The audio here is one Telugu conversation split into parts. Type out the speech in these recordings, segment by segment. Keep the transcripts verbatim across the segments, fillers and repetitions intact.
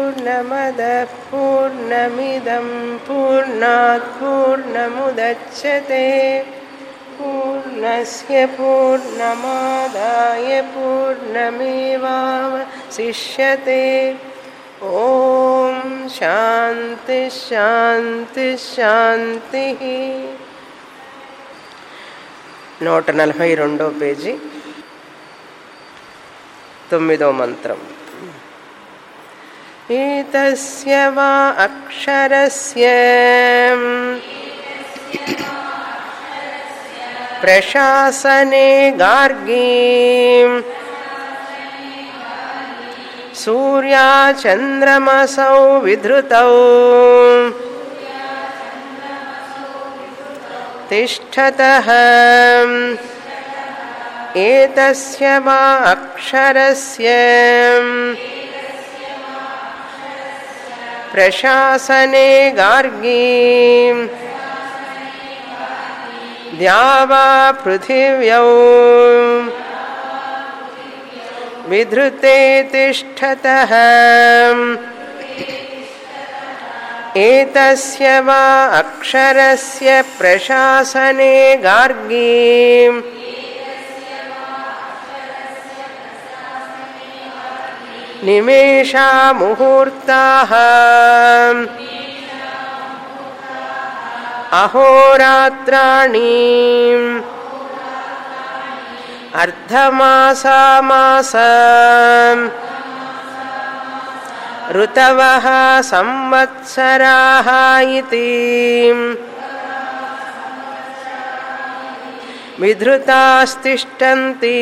పూర్ణమదః పూర్ణమిదం పూర్ణాత్ పూర్ణముదచ్యతే పూర్ణస్య పూర్ణమాదాయ పూర్ణమేవావశిష్యతే. ఓం శాంతి శాంతి శాంతి. నూట నలభై రెండో పేజీ తొమ్మిదో మంత్రం. ఏతస్య వా అక్షరస్య ప్రశాసనే గార్గీ సూర్యాచంద్రమసౌ విధృతౌ తిష్టతః ఏతస్య వా అక్షరస్య ప్రశాసనే గార్గీ ద్యావా పృథివ్యౌ విధృతే తిష్టతః ఏతస్య వా అక్షరస్య ప్రశాసనే గార్గీ నిమేషా ముహూర్తాః అహోరాత్రాణి అర్ధమాసామాసం ఋతవః సంవత్సరాః ఇతి విధృతాస్తిష్టంతి.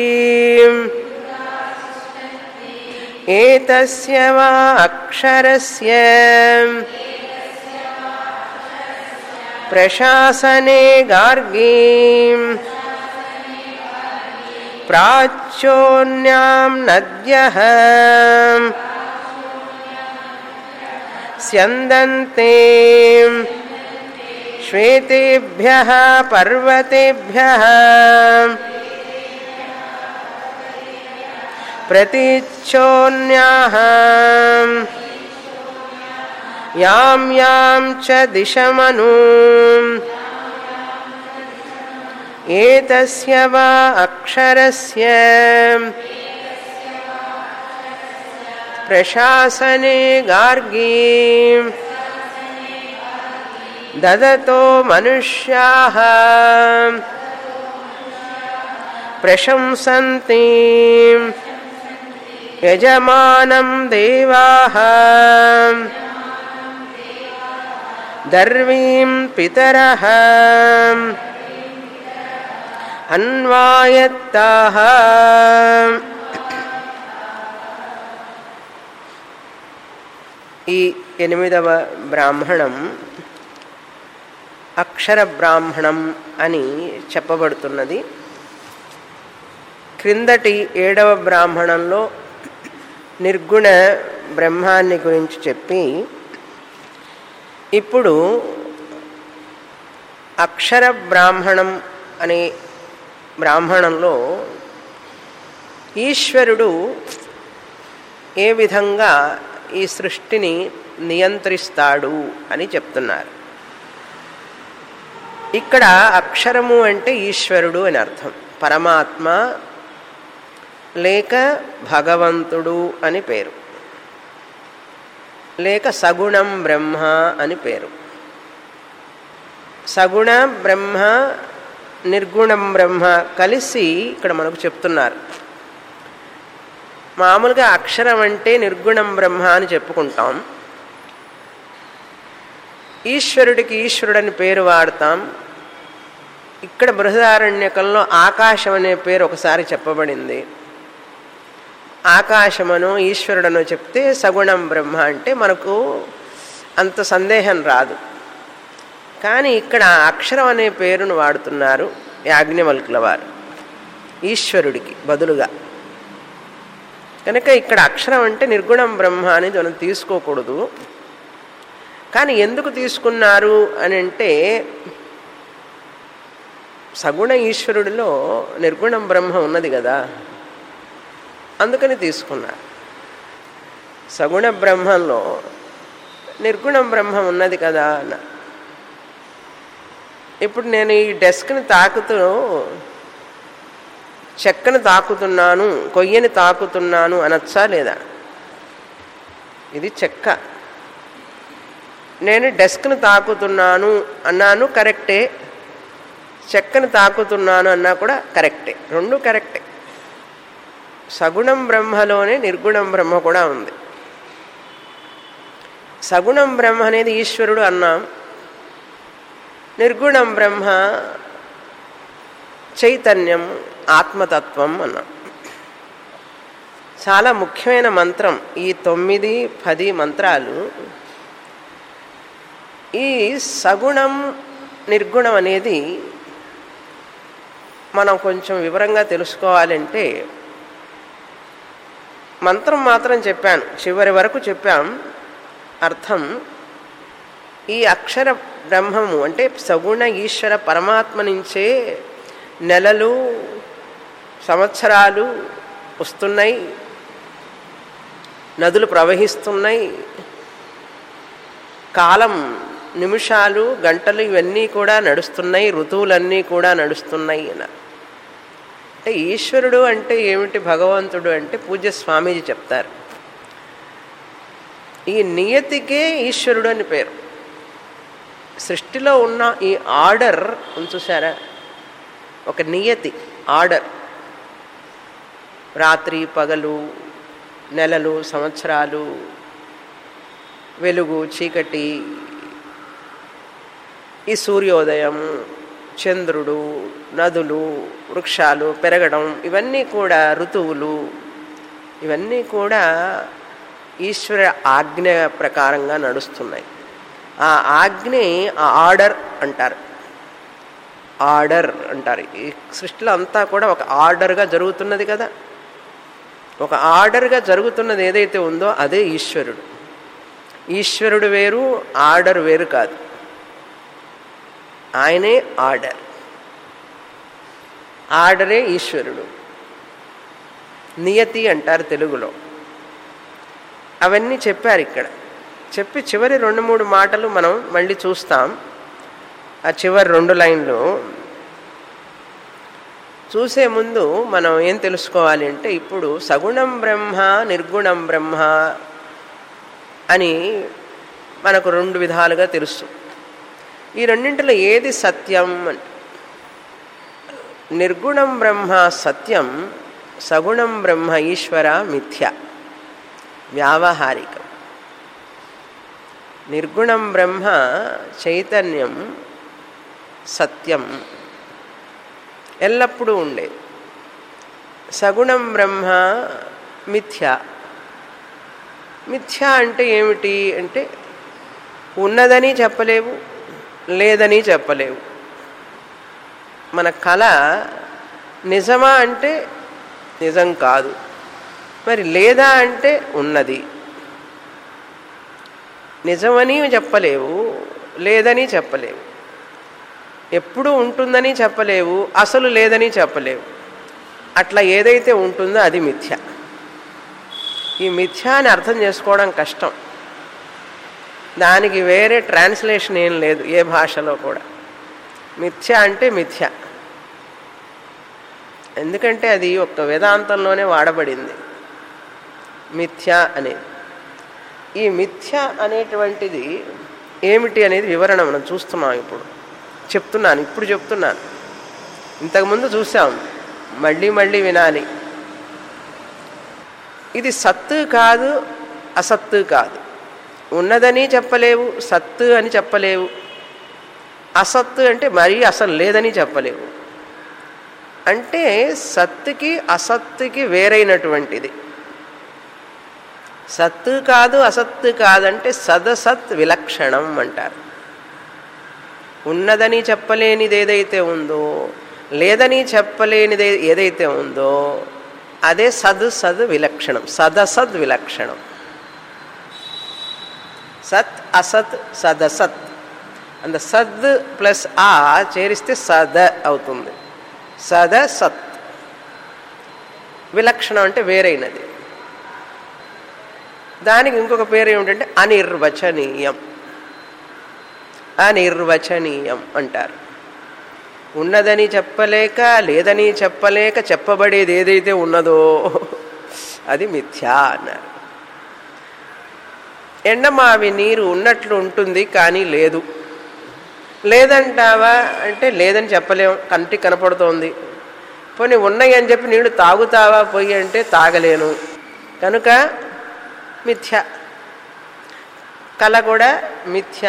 ఏతస్య వా అక్షరస్య ప్రశాసనే గార్గీ ప్రాచ్యోన్యాం నద్యః స్యందంతే శ్వేతేభ్యః పర్వతేభ్యః ప్రతీచ్ఛోన్యాః యాం యాం చ దిశమను. ఏతస్య వా అక్షరస్య ప్రశాసనే గార్గీ దదతో మనుష్యాః ప్రశంసంతి యజమానం దేవాః దర్వీం పితరః అన్వాయత్తాః. ఈ ఎనిమిదవ బ్రాహ్మణం అక్షర బ్రాహ్మణం అని చెప్పబడుతున్నది. క్రిందటి ఏడవ బ్రాహ్మణంలో నిర్గుణ బ్రహ్మాన్ని గురించి చెప్పి ఇప్పుడు అక్షర బ్రాహ్మణం అనే బ్రాహ్మణంలో ఈశ్వరుడు ఏ విధంగా ఈ సృష్టిని నియంత్రిస్తాడు అని చెప్తున్నారు. ఇక్కడ అక్షరము అంటే ఈశ్వరుడు అని అర్థం. పరమాత్మ లేక భగవంతుడు అని పేరు, లేక సగుణం బ్రహ్మ అని పేరు. సగుణ బ్రహ్మ నిర్గుణం బ్రహ్మ కలిసి ఇక్కడ మనకు చెప్తున్నారు. మామూలుగా అక్షరం అంటే నిర్గుణం బ్రహ్మ అని చెప్పుకుంటాం. ఈశ్వరుడికి ఈశ్వరుడని పేరు వాడతాం. ఇక్కడ బృహదారణ్యకంలో ఆకాశం అనే పేరు ఒకసారి చెప్పబడింది. ఆకాశమను ఈశ్వరుడను చెప్తే సగుణం బ్రహ్మ అంటే మనకు అంత సందేహం రాదు. కానీ ఇక్కడ అక్షరం అనే పేరును వాడుతున్నారు యాజ్ఞవల్కుల వారు ఈశ్వరుడికి బదులుగా. కనుక ఇక్కడ అక్షరం అంటే నిర్గుణం బ్రహ్మ అనేది మనం తీసుకోకూడదు. కానీ ఎందుకు తీసుకున్నారు అని అంటే సగుణ ఈశ్వరుడిలో నిర్గుణం బ్రహ్మ ఉన్నది కదా, అందుకని తీసుకున్నారు. సగుణ బ్రహ్మంలో నిర్గుణం బ్రహ్మం ఉన్నది కదా అన్న. ఇప్పుడు నేను ఈ డెస్క్ని తాకుతూ చెక్కను తాకుతున్నాను, కొయ్యని తాకుతున్నాను అనొచ్చా లేదా? ఇది చెక్క. నేను డెస్క్ను తాకుతున్నాను అన్నాను, కరెక్టే. చెక్కను తాకుతున్నాను అన్నా కూడా కరెక్టే, రెండు కరెక్టే. సగుణం బ్రహ్మలోనే నిర్గుణం బ్రహ్మ కూడా ఉంది. సగుణం బ్రహ్మ అనేది ఈశ్వరుడు అన్నాం, నిర్గుణం బ్రహ్మ చైతన్యం ఆత్మతత్వం అన్నాం. చాలా ముఖ్యమైన మంత్రం ఈ తొమ్మిది పది మంత్రాలు. ఈ సగుణం నిర్గుణం అనేది మనం కొంచెం వివరంగా తెలుసుకోవాలంటే, మంత్రం మాత్రం చెప్పాను, చివరి వరకు చెప్పాం అర్థం. ఈ అక్షర బ్రహ్మము అంటే సగుణ ఈశ్వర పరమాత్మ నుంచే నెలలు సంవత్సరాలు వస్తున్నాయి, నదులు ప్రవహిస్తున్నాయి, కాలం నిమిషాలు గంటలు ఇవన్నీ కూడా నడుస్తున్నాయి, ఋతువులన్నీ కూడా నడుస్తున్నాయి అన్న. అంటే ఈశ్వరుడు అంటే ఏమిటి, భగవంతుడు అంటే పూజ్య స్వామీజీ చెప్తారు, ఈ నియతికే ఈశ్వరుడు అని పేరు. సృష్టిలో ఉన్న ఈ ఆర్డర్ చూసారా, ఒక నియతి ఆర్డర్. రాత్రి పగలు, నెలలు సంవత్సరాలు, వెలుగు చీకటి, ఈ సూర్యోదయం, చంద్రుడు, నదులు, వృక్షాలు పెరగడం, ఇవన్నీ కూడా ఋతువులు, ఇవన్నీ కూడా ఈశ్వర ఆజ్ఞ ప్రకారంగా నడుస్తున్నాయి. ఆ ఆజ్ఞే ఆ ఆర్డర్ అంటారు. ఆర్డర్ అంటారు. ఈ సృష్టిలో అంతా కూడా ఒక ఆర్డర్గా జరుగుతున్నది కదా. ఒక ఆర్డర్గా జరుగుతున్నది ఏదైతే ఉందో అదే ఈశ్వరుడు. ఈశ్వరుడు వేరు, ఆర్డర్ వేరు కాదు. ఆయనే ఆర్డర్, ఆర్డరే ఈశ్వరుడు. నియతి అంటారు తెలుగులో. అవన్నీ చెప్పారు ఇక్కడ. చెప్పి చివరి రెండు మూడు మాటలు మనం మళ్ళీ చూస్తాం. ఆ చివరి రెండు లైన్లు చూసే ముందు మనం ఏం తెలుసుకోవాలి అంటే, ఇప్పుడు సగుణం బ్రహ్మ నిర్గుణం బ్రహ్మ అని మనకు రెండు విధాలుగా తెలుసు. ఈ రెండింటిలో ఏది సత్యం అంటే, నిర్గుణం బ్రహ్మ సత్యం, సగుణం బ్రహ్మ ఈశ్వర మిథ్య వ్యావహారికం. నిర్గుణం బ్రహ్మ చైతన్యం సత్యం ఎల్లప్పుడూ ఉండేది. సగుణం బ్రహ్మ మిథ్య. మిథ్య అంటే ఏమిటి అంటే, ఉన్నదని చెప్పలేవు, లేదని చెప్పలేవు. మన కళ నిజమా అంటే నిజం కాదు, మరి లేదా అంటే ఉన్నది. నిజమని చెప్పలేవు, లేదని చెప్పలేవు, ఎప్పుడు ఉంటుందని చెప్పలేవు, అసలు లేదని చెప్పలేవు. అట్లా ఏదైతే ఉంటుందో అది మిథ్య. ఈ మిథ్య అని అర్థం చేసుకోవడం కష్టం. దానికి వేరే ట్రాన్స్లేషన్ ఏం లేదు ఏ భాషలో కూడా. మిథ్య అంటే మిథ్య, ఎందుకంటే అది ఒక్క వేదాంతంలోనే వాడబడింది మిథ్య అనేది. ఈ మిథ్య అనేటువంటిది ఏమిటి అనేది వివరణ మనం చూస్తున్నాం. ఇప్పుడు చెప్తున్నాను ఇప్పుడు చెప్తున్నాను ఇంతకుముందు చూసాం, మళ్ళీ మళ్ళీ వినాలి. ఇది సత్తు కాదు, అసత్తు కాదు. ఉన్నదని చెప్పలేవు, సత్తు అని చెప్పలేవు. అసత్తు అంటే మరీ అసలు లేదని చెప్పలేవు. అంటే సత్తుకి అసత్తుకి వేరైనటువంటిది. సత్తు కాదు అసత్తు కాదంటే సదసత్ విలక్షణం అంటారు. ఉన్నదని చెప్పలేనిది ఏదైతే ఉందో, లేదని చెప్పలేనిది ఏదైతే ఉందో అదే సద్ సద్ విలక్షణం, సదసద్ విలక్షణం. సత్ అసత్ సదసత్, అంత సద్ ప్లస్ ఆ చేరిస్తే సద అవుతుంది. సద సత్. విలక్షణం అంటే వేరైనది. దానికి ఇంకొక పేరు ఏమిటంటే అనిర్వచనీయం. అనిర్వచనీయం అంటారు. ఉన్నదని చెప్పలేక లేదని చెప్పలేక చెప్పబడేది ఏదైతే ఉన్నదో అది మిథ్యా అన్నారు. ఎండమావి నీరు ఉన్నట్లు ఉంటుంది కానీ లేదు. లేదంటావా అంటే లేదని చెప్పలేం, కంటికి కనపడుతోంది. పోనీ ఉన్నాయి అని చెప్పి నీళ్ళు తాగుతావా పోయి అంటే తాగలేను, కనుక మిథ్య. కళ కూడా మిథ్య.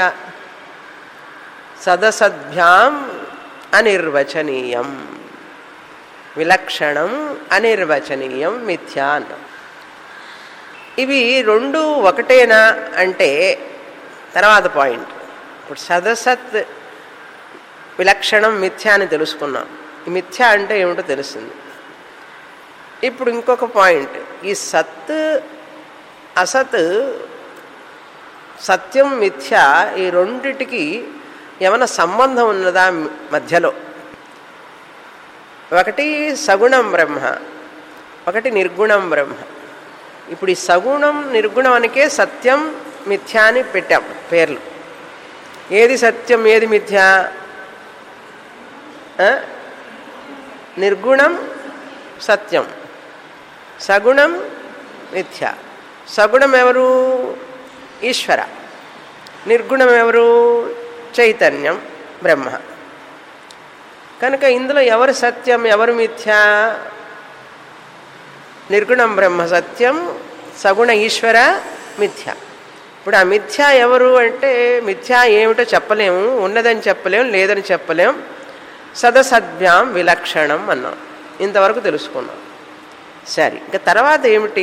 సదసద్భ్యాం అనిర్వచనీయం, విలక్షణం అనిర్వచనీయం మిథ్య అన్నాం. ఇవి రెండు ఒకటేనా అంటే తర్వాత పాయింట్. ఇప్పుడు సదసత్ విలక్షణం మిథ్య అని తెలుసుకున్నాం. ఈ మిథ్య అంటే ఏమిటో తెలిసింది. ఇప్పుడు ఇంకొక పాయింట్, ఈ సత్ అసత్, సత్యం మిథ్య, ఈ రెండిటికి ఏమైనా సంబంధం ఉన్నదా మధ్యలో? ఒకటి సగుణం బ్రహ్మ, ఒకటి నిర్గుణం బ్రహ్మ. ఇప్పుడు ఈ సగుణం నిర్గుణం అనికే సత్యం మిథ్య అని పెట్టాం పేర్లు. ఏది సత్యం ఏది మిథ్య? నిర్గుణం సత్యం, సగుణం మిథ్య. సగుణం ఎవరు? ఈశ్వర. నిర్గుణం ఎవరు? చైతన్యం బ్రహ్మ. కనుక ఇందులో ఎవరు సత్యం ఎవరు మిథ్య? నిర్గుణం బ్రహ్మ సత్యం, సగుణ ఈశ్వర మిథ్య. ఇప్పుడు ఆ మిథ్య ఎవరు అంటే మిథ్య ఏమిటో చెప్పలేము, ఉన్నదని చెప్పలేం, లేదని చెప్పలేం. సదసద్భ్యాం విలక్షణం అన్నాం. ఇంతవరకు తెలుసుకున్నాం. సరే, ఇంకా తర్వాత ఏమిటి?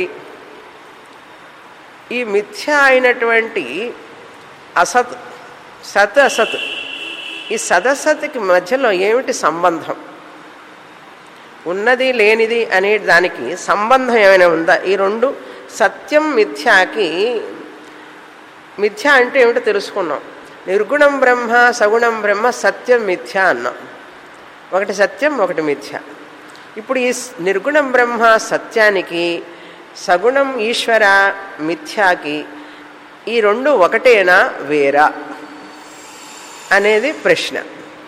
ఈ మిథ్య అయినటువంటి అసత్, సత్ అసత్, ఈ సదసత్కి మధ్యలో ఏమిటి సంబంధం? ఉన్నది లేనిది అనే దానికి సంబంధం ఏమైనా ఉందా? ఈ రెండు సత్యం మిథ్యాకి, మిథ్య అంటే ఏమిటో తెలుసుకున్నాం. నిర్గుణం బ్రహ్మ సగుణం బ్రహ్మ సత్యం మిథ్య అన్నాం. ఒకటి సత్యం ఒకటి మిథ్య. ఇప్పుడు ఈ నిర్గుణం బ్రహ్మ సత్యానికి, సగుణం ఈశ్వర మిథ్యాకి ఈ రెండు ఒకటేనా వేరా అనేది ప్రశ్న.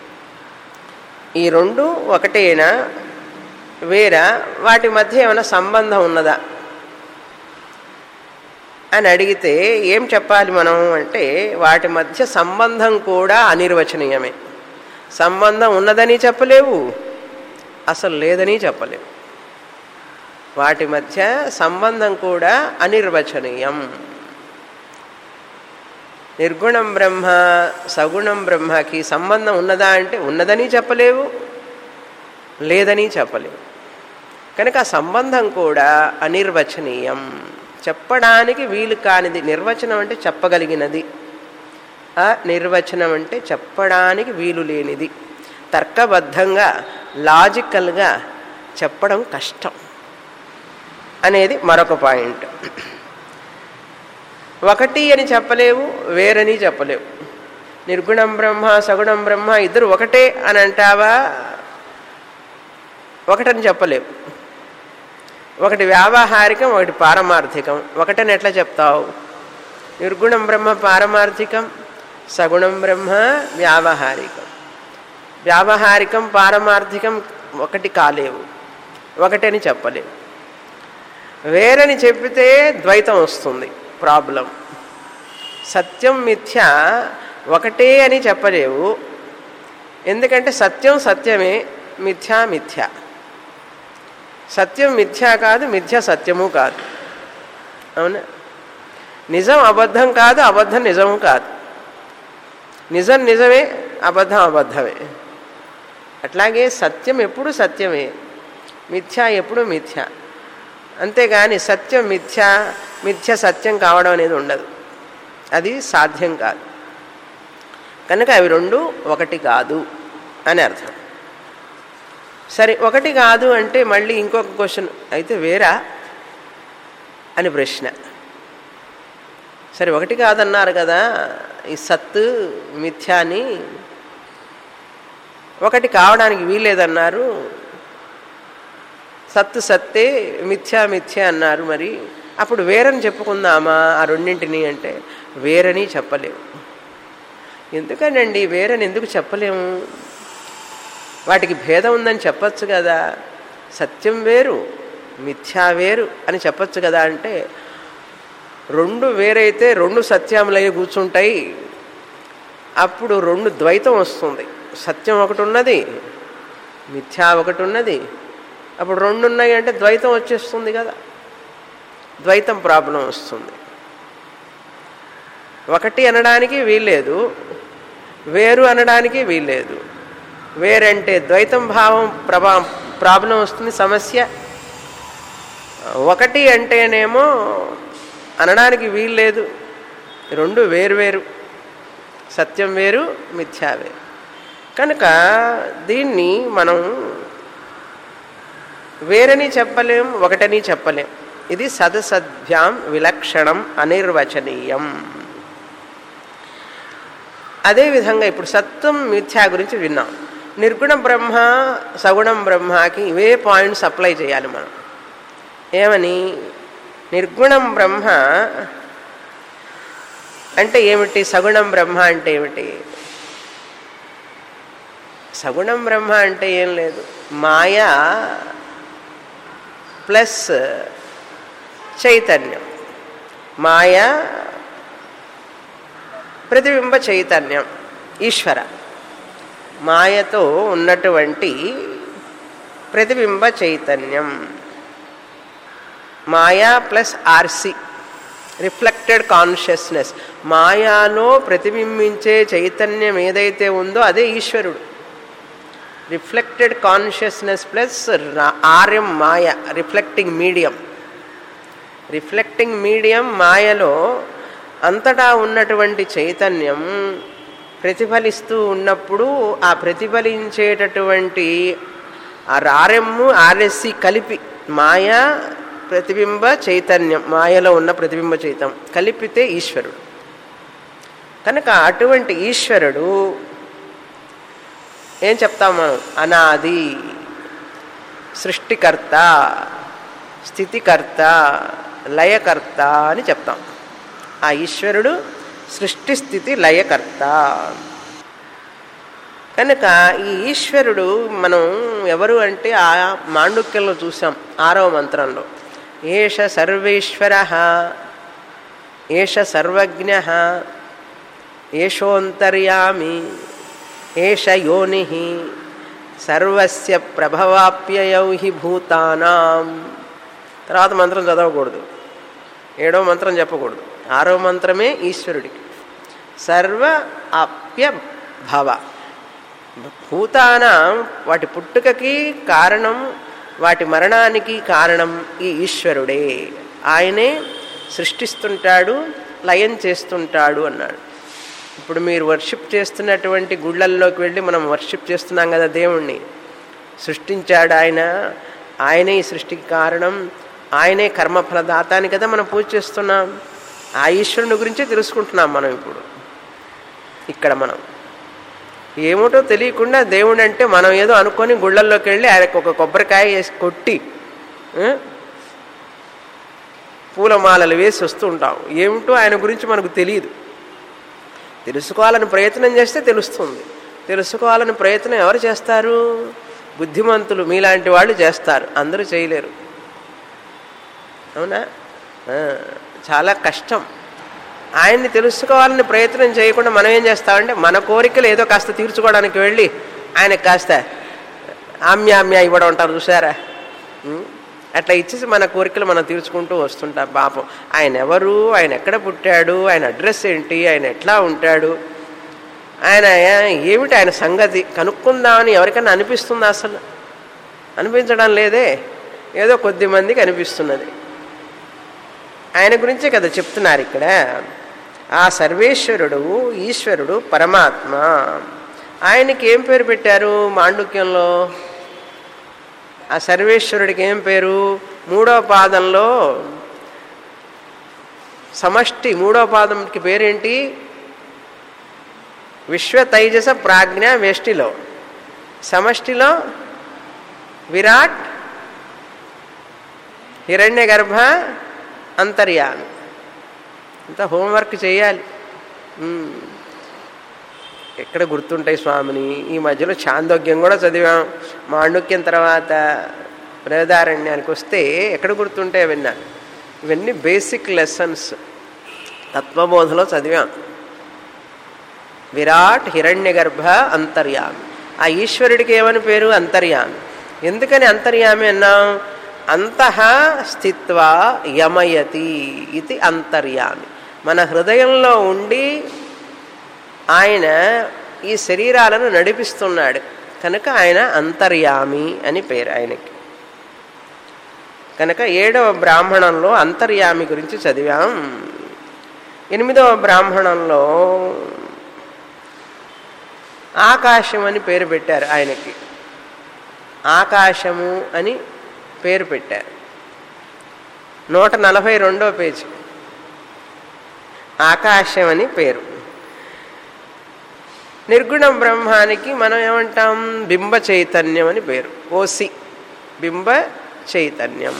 ఈ రెండు ఒకటేనా వేరా, వాటి మధ్య ఏమైనా సంబంధం ఉన్నదా అని అడిగితే ఏం చెప్పాలి మనం అంటే వాటి మధ్య సంబంధం కూడా అనిర్వచనీయమే. సంబంధం ఉన్నదని చెప్పలేవు, అసలు లేదని చెప్పలేవు. వాటి మధ్య సంబంధం కూడా అనిర్వచనీయం. నిర్గుణం బ్రహ్మ సగుణం బ్రహ్మకి సంబంధం ఉన్నదా అంటే ఉన్నదని చెప్పలేవు, లేదని చెప్పలేవు. కనుక ఆ సంబంధం కూడా అనిర్వచనీయం, చెప్పడానికి వీలు కానిది. నిర్వచనం అంటే చెప్పగలిగినది, ఆ నిర్వచనం అంటే చెప్పడానికి వీలు లేనిది. తర్కబద్ధంగా లాజికల్గా చెప్పడం కష్టం అనేది మరొక పాయింట్. ఒకటి అని చెప్పలేవు, వేరని చెప్పలేవు. నిర్గుణం బ్రహ్మ సగుణం బ్రహ్మ ఇద్దరు ఒకటే అని అంటావా? ఒకటని చెప్పలేవు. ఒకటి వ్యావహారికం, ఒకటి పారమార్థికం. ఒకటని ఎట్లా చెప్తావు? నిర్గుణం బ్రహ్మ పారమార్థికం, సగుణం బ్రహ్మ వ్యావహారికం. వ్యావహారికం పారమార్థికం ఒకటి కాలేవు, ఒకటని చెప్పలేవు. వేరని చెప్పితే ద్వైతం వస్తుంది, ప్రాబ్లం. సత్యం మిథ్య ఒకటే అని చెప్పలేవు, ఎందుకంటే సత్యం సత్యమే, మిథ్య మిథ్య. సత్యం మిథ్య కాదు, మిథ్య సత్యము కాదు. అవునా? నిజం అబద్ధం కాదు, అబద్ధం నిజము కాదు. నిజం నిజమే, అబద్ధం అబద్ధమే. అట్లాగే సత్యం ఎప్పుడు సత్యమే, మిథ్య ఎప్పుడు మిథ్య. అంతేగాని సత్యం మిథ్య, మిథ్య సత్యం కావడం అనేది ఉండదు. అది సాధ్యం కాదు. కనుక అవి రెండు ఒకటి కాదు అని అర్థం. సరే, ఒకటి కాదు అంటే మళ్ళీ ఇంకొక క్వశ్చన్, అయితే వేరా అని ప్రశ్న. సరే, ఒకటి కాదన్నారు కదా ఈ సత్తు మిథ్యాని, ఒకటి కావడానికి వీలేదన్నారు. సత్తు సత్తే, మిథ్యా మిథ్య అన్నారు. మరి అప్పుడు వేరని చెప్పుకుందామా ఆ రెండింటిని అంటే వేరని చెప్పలేము. ఎందుకనండి వేరని ఎందుకు చెప్పలేము? వాటికి భేదం ఉందని చెప్పచ్చు కదా. సత్యం వేరు మిథ్యా వేరు అని చెప్పచ్చు కదా. అంటే రెండు వేరైతే రెండు సత్యములయ్యి కూర్చుంటాయి. అప్పుడు రెండు ద్వైతం వస్తుంది. సత్యం ఒకటి ఉన్నది, మిథ్యా ఒకటి ఉన్నది. అప్పుడు రెండు ఉన్నాయి అంటే ద్వైతం వచ్చేస్తుంది కదా. ద్వైతం ప్రాబ్లం వస్తుంది. ఒకటి అనడానికి వీల్లేదు, వేరు అనడానికి వీల్లేదు. వేరంటే ద్వైతం భావం ప్రభా ప్రాబ్లం వస్తుంది, సమస్య. ఒకటి అంటేనేమో అనడానికి వీల్లేదు. రెండు వేరు వేరు, సత్యం వేరు మిథ్యా వేరు. కనుక దీన్ని మనం వేరని చెప్పలేం, ఒకటని చెప్పలేం. ఇది సదసద్భ్యాం విలక్షణం అనిర్వచనీయం. అదేవిధంగా ఇప్పుడు సత్వం మిథ్యా గురించి విన్నాం. నిర్గుణ బ్రహ్మ సగుణం బ్రహ్మకి ఇవే పాయింట్స్ అప్లై చేయాలి మనం. ఏమని? నిర్గుణం బ్రహ్మ అంటే ఏమిటి, సగుణం బ్రహ్మ అంటే ఏమిటి? సగుణం బ్రహ్మ అంటే ఏం లేదు, మాయా ప్లస్ చైతన్యం. మాయా ప్రతిబింబ చైతన్యం ఈశ్వర. మాయతో ఉన్నటువంటి ప్రతిబింబ చైతన్యం, మాయా ప్లస్ ఆర్సి రిఫ్లెక్టెడ్ కాన్షియస్నెస్. మాయాలో ప్రతిబింబించే చైతన్యం ఏదైతే ఉందో అదే ఈశ్వరుడు. రిఫ్లెక్టెడ్ కాన్షియస్నెస్ ప్లస్ ఆర్యం మాయ రిఫ్లెక్టింగ్ మీడియం. రిఫ్లెక్టింగ్ మీడియం మాయలో అంతటా ఉన్నటువంటి చైతన్యం ప్రతిఫలిస్తూ ఉన్నప్పుడు ఆ ప్రతిఫలించేటటువంటి ఆ ఆర్ఎమ్ ఆర్ఎస్సి కలిపి మాయా ప్రతిబింబ చైతన్యం, మాయలో ఉన్న ప్రతిబింబ చైతన్యం కలిపితే ఈశ్వరుడు. కనుక అటువంటి ఈశ్వరుడు ఏం చెప్తాం మనం? అనాది, సృష్టికర్త, స్థితికర్త, లయకర్త అని చెప్తాం. ఆ ఈశ్వరుడు సృష్టి స్థితి లయకర్త. కనుక ఈ ఈశ్వరుడు మనం ఎవరు అంటే ఆ మాండుక్యంలో చూసాం ఆరవ మంత్రంలో. ఏష సర్వేశ్వర, ఏష సర్వజ్ఞ, ఏషోంతర్యామి, ఏష యోని, సర్వస్య ప్రభవాప్యయౌ హి భూతానాం. తర్వాత మంత్రం చదవకూడదు, ఏడవ మంత్రం చెప్పకూడదు. ఆరవ మంత్రమే ఈశ్వరుడికి. సర్వ అప్య భవ, భూతానాం వాటి పుట్టుకకి కారణం, వాటి మరణానికి కారణం ఈ ఈశ్వరుడే. ఆయనే సృష్టిస్తుంటాడు, లయం చేస్తుంటాడు అన్నాడు. ఇప్పుడు మీరు వర్షిప్ చేస్తున్నటువంటి గుళ్ళల్లోకి వెళ్ళి మనం వర్షిప్ చేస్తున్నాం కదా దేవుణ్ణి. సృష్టించాడు ఆయన, ఆయనే ఈ సృష్టికి కారణం, ఆయనే కర్మఫలదాత అని కదా మనం పూజ చేస్తున్నాం. ఆ ఈశ్వరుని గురించే తెలుసుకుంటున్నాం మనం ఇప్పుడు. ఇక్కడ మనం ఏమిటో తెలియకుండా దేవుడు అంటే మనం ఏదో అనుకొని గుళ్ళల్లోకి వెళ్ళి ఆయనకు ఒక కొబ్బరికాయ వేసి కొట్టి పూలమాలలు వేసి వస్తూ ఉంటాం. ఏమిటో ఆయన గురించి మనకు తెలియదు. తెలుసుకోవాలని ప్రయత్నం చేస్తే తెలుస్తుంది. తెలుసుకోవాలని ప్రయత్నం ఎవరు చేస్తారు? బుద్ధిమంతులు మీలాంటి వాళ్ళు చేస్తారు, అందరూ చేయలేరు. అవునా? చాలా కష్టం. ఆయన్ని తెలుసుకోవాలని ప్రయత్నం చేయకుండా మనం ఏం చేస్తామంటే మన కోరికలు ఏదో కాస్త తీర్చుకోవడానికి వెళ్ళి ఆయనకు కాస్త ఆమ్యామ్య ఇవ్వడం ఉంటారు చూసారా, అట్లా ఇచ్చేసి మన కోరికలు మనం తీర్చుకుంటూ వస్తుంటాం. పాపం ఆయన ఎవరు, ఆయన ఎక్కడ పుట్టాడు, ఆయన అడ్రస్ ఏంటి, ఆయన ఎట్లా ఉంటాడు, ఆయన ఏమిటి ఆయన సంగతి కనుక్కుందామని ఎవరికైనా అనిపిస్తుందా? అసలు అనిపించడం లేదే. ఏదో కొద్ది మందికి అనిపిస్తున్నది. ఆయన గురించే కదా చెప్తున్నారు ఇక్కడ. ఆ సర్వేశ్వరుడు ఈశ్వరుడు పరమాత్మ. ఆయనకి ఏం పేరు పెట్టారు మాండుక్యంలో? ఆ సర్వేశ్వరుడికి ఏం పేరు? మూడో పాదంలో సమష్టి మూడో పాదంకి పేరేంటి? విశ్వ తైజస ప్రాజ్ఞ వేష్టిలో, సమష్టిలో విరాట్, హిరణ్య గర్భ, అంతర్యామి. అంతా హోంవర్క్ చేయాలి. ఎక్కడ గుర్తుంటాయి స్వామిని? ఈ మధ్యలో ఛాందోగ్యం కూడా చదివాం. మాండుక్యం తర్వాత బృహదారణ్యానికి వస్తే ఎక్కడ గుర్తుంటాయి అవన్నీ? ఇవన్నీ బేసిక్ లెసన్స్ తత్వబోధలో చదివాం. విరాట్ హిరణ్యగర్భ అంతర్యామి. ఆ ఈశ్వరుడికి ఏమని పేరు? అంతర్యామి. ఎందుకని అంతర్యామి అన్నాం? అంతః స్థిత్వా యమయతి ఇది అంతర్యామి. మన హృదయంలో ఉండి ఆయన ఈ శరీరాలను నడిపిస్తున్నాడు కనుక ఆయన అంతర్యామి అని పేరు ఆయనకి. కనుక ఏడవ బ్రాహ్మణంలో అంతర్యామి గురించి చదివాం. ఎనిమిదవ బ్రాహ్మణంలో ఆకాశం అని పేరు పెట్టారు ఆయనకి. ఆకాశము అని పేరు పెట్టారు. నూట నలభై రెండో పేజీ. ఆకాశం అని పేరు. నిర్గుణ బ్రహ్మానికి మనం ఏమంటాం? బింబ చైతన్యం అని పేరు. ఓసి బింబ చైతన్యం.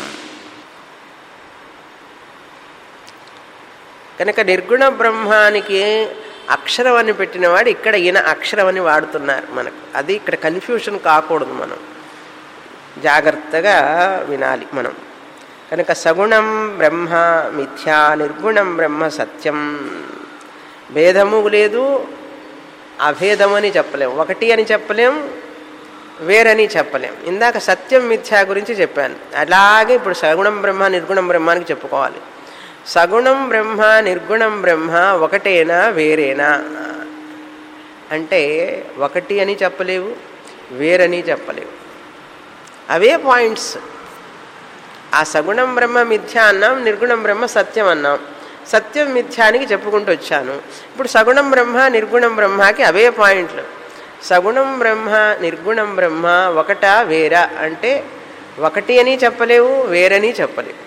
కనుక నిర్గుణ బ్రహ్మానికి అక్షరం అని పెట్టినవాడు ఇక్కడ ఈయన అక్షరం అని వాడుతున్నారు మనకు. అది ఇక్కడ కన్ఫ్యూషన్ కాకూడదు, మనం జాగ్రత్తగా వినాలి మనం. కనుక సగుణం బ్రహ్మ మిథ్యా, నిర్గుణం బ్రహ్మ సత్యం. భేదము లేదు, అభేదం అని చెప్పలేం, ఒకటి అని చెప్పలేం, వేరని చెప్పలేం. ఇందాక సత్యం మిథ్యా గురించి చెప్పాను. అలాగే ఇప్పుడు సగుణం బ్రహ్మ నిర్గుణం బ్రహ్మానికి చెప్పుకోవాలి. సగుణం బ్రహ్మ నిర్గుణం బ్రహ్మ ఒకటేనా వేరేనా అంటే ఒకటి అని చెప్పలేవు, వేరని చెప్పలేవు. అవే పాయింట్స్. ఆ సగుణం బ్రహ్మ మిథ్య అన్నాం, నిర్గుణం బ్రహ్మ సత్యం అన్నాం. సత్యం మిథ్యానికి చెప్పుకుంటూ వచ్చాను. ఇప్పుడు సగుణం బ్రహ్మ నిర్గుణం బ్రహ్మకి అవే పాయింట్లు. సగుణం బ్రహ్మ నిర్గుణం బ్రహ్మ ఒకటా వేరా అంటే ఒకటి అని చెప్పలేవు, వేరని చెప్పలేవు.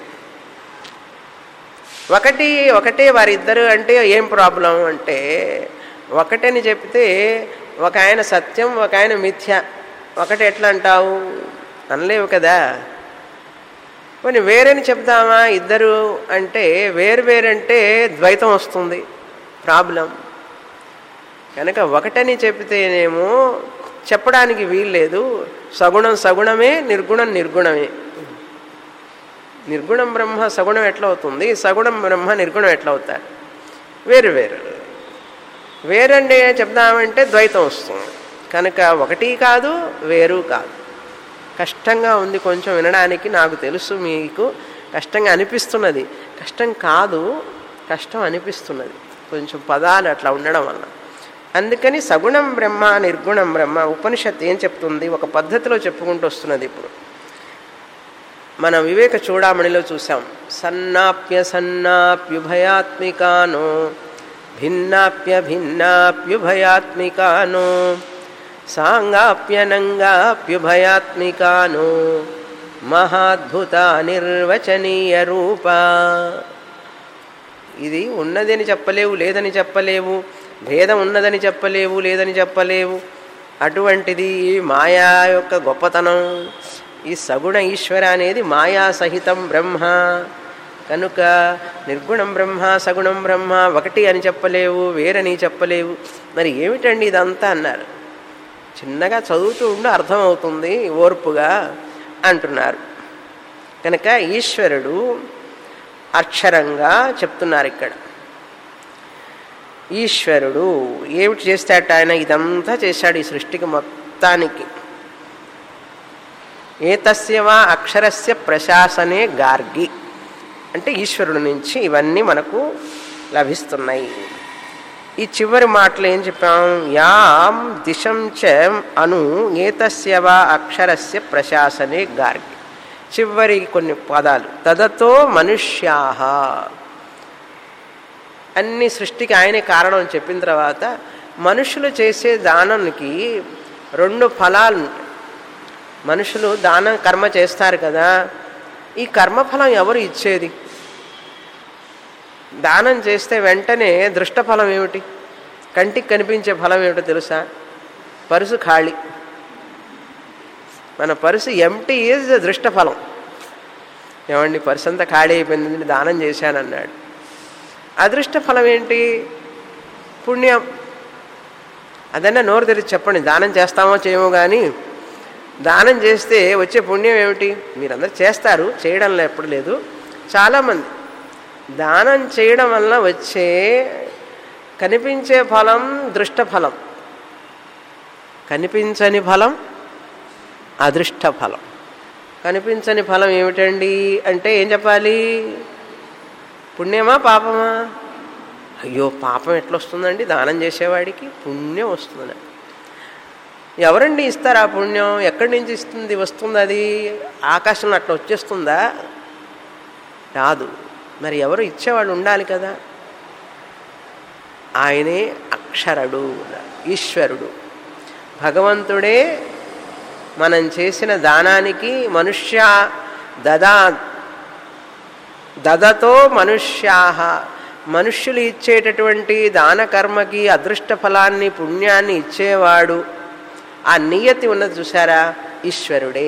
ఒకటి ఒకటే వారిద్దరు అంటే ఏం ప్రాబ్లం అంటే, ఒకటని చెప్తే ఒక ఆయన సత్యం ఒక ఆయన మిథ్య, ఒకటి ఎట్లా అంటావు? అనలేవు కదా. కొన్ని వేరని చెప్తామా ఇద్దరు అంటే, వేరు వేరంటే ద్వైతం వస్తుంది, ప్రాబ్లం. కనుక ఒకటని చెప్తేనేమో చెప్పడానికి వీల్లేదు. సగుణం సగుణమే, నిర్గుణం నిర్గుణమే. నిర్గుణం బ్రహ్మ సగుణం ఎట్లా అవుతుంది? సగుణం బ్రహ్మ నిర్గుణం ఎట్లా అవుతారు? వేరు వేరు. వేరండి చెప్దామంటే ద్వైతం వస్తుంది. కనుక ఒకటి కాదు, వేరు కాదు. కష్టంగా ఉంది కొంచెం వినడానికి, నాకు తెలుసు మీకు కష్టంగా అనిపిస్తున్నది. కష్టం కాదు, కష్టం అనిపిస్తున్నది కొంచెం పదాలు అట్లా ఉండడం వల్ల. అందుకని సగుణం బ్రహ్మ నిర్గుణం బ్రహ్మ ఉపనిషత్తు ఏం చెప్తుంది? ఒక పద్ధతిలో చెప్పుకుంటూ వస్తున్నది. ఇప్పుడు మన వివేక చూడామణిలో చూసాం. సన్నాప్య సన్నాప్యుభయాత్మికానో భిన్నాప్య భిన్నాప్యుభయాత్మికానో సాంగాప్యనంగాప్యుభయాత్మికానో మహాద్భుత నిర్వచనీయ రూప. ఇది ఉన్నదని చెప్పలేవు, లేదని చెప్పలేవు, భేదం ఉన్నదని చెప్పలేవు, లేదని చెప్పలేవు. అటువంటిది మాయా యొక్క గొప్పతనం. ఈ సగుణ ఈశ్వర అనేది మాయా సహితం బ్రహ్మ. కనుక నిర్గుణం బ్రహ్మ సగుణం బ్రహ్మ ఒకటి అని చెప్పలేవు, వేరని చెప్పలేవు. మరి ఏమిటండి ఇదంతా అన్నారు. చిన్నగా చదువుతూ ఉండి అర్థమవుతుంది ఓర్పుగా అంటున్నారు. కనుక ఈశ్వరుడు అక్షరంగా చెప్తున్నారు ఇక్కడ. ఈశ్వరుడు ఏమిటి చేస్తాట? ఆయన ఇదంతా చేశాడు ఈ సృష్టికి మొత్తానికి. ఏతస్యవా అక్షరస్య ప్రశాసనే గార్గి అంటే ఈశ్వరుడి నుంచి ఇవన్నీ మనకు లభిస్తున్నాయి. ఈ చివరి మాటలు ఏం చెప్పాం? యాం దిశం చ అను ఏతస్యవా అక్షరస్య ప్రశాసనే గార్గి. చివరి కొన్ని పదాలు. తదతో మనుష్యాః, అన్ని సృష్టికి ఆయనే కారణం అని చెప్పిన తర్వాత మనుషులు చేసే దానానికి రెండు ఫలాలు ఉంటాయి. మనుషులు దాన కర్మ చేస్తారు కదా, ఈ కర్మఫలం ఎవరు ఇచ్చేది? దానం చేస్తే వెంటనే దృష్టఫలం ఏమిటి? కంటికి కనిపించే ఫలం ఏమిటో తెలుసా? పరుసు ఖాళీ. మన పరుసు ఎంటీ ఈజ్ దృష్టఫలం. ఏమండి పర్సు అంతా ఖాళీ అయిపోయింది, దానం చేశానన్నాడు. అదృష్ట ఫలం ఏంటి? పుణ్యం. అదన్నా నోరు తెరిచి చెప్పండి, దానం చేస్తామో చేయమో కానీ దానం చేస్తే వచ్చే పుణ్యం ఏమిటి? మీరందరూ చేస్తారు, చేయడంలో ఎప్పుడు లేదు. చాలామంది దానం చేయడం వల్ల వచ్చే కనిపించే ఫలం దృష్ట ఫలం, కనిపించని ఫలం అదృష్ట ఫలం. కనిపించని ఫలం ఏమిటండి అంటే ఏం చెప్పాలి? పుణ్యమా పాపమా? అయ్యో పాపం ఎట్లొస్తుందండి దానం చేసేవాడికి? పుణ్యం వస్తుందని. ఎవరండి ఇస్తారు ఆ పుణ్యం? ఎక్కడి నుంచి ఇస్తుంది వస్తుంది? అది ఆకాశంలో అట్లా వచ్చేస్తుందా? రాదు. మరి ఎవరు ఇచ్చేవాళ్ళు ఉండాలి కదా. ఆయనే అక్షరుడు, ఈశ్వరుడు, భగవంతుడే. మనం చేసిన దానానికి మనుష్య దదా దదతో మనుష్యాహ, మనుష్యులు ఇచ్చేటటువంటి దాన కర్మకి అదృష్ట ఫలాన్ని పుణ్యాన్ని ఇచ్చేవాడు, ఆ నియతి ఉన్నది చూసారా, ఈశ్వరుడే.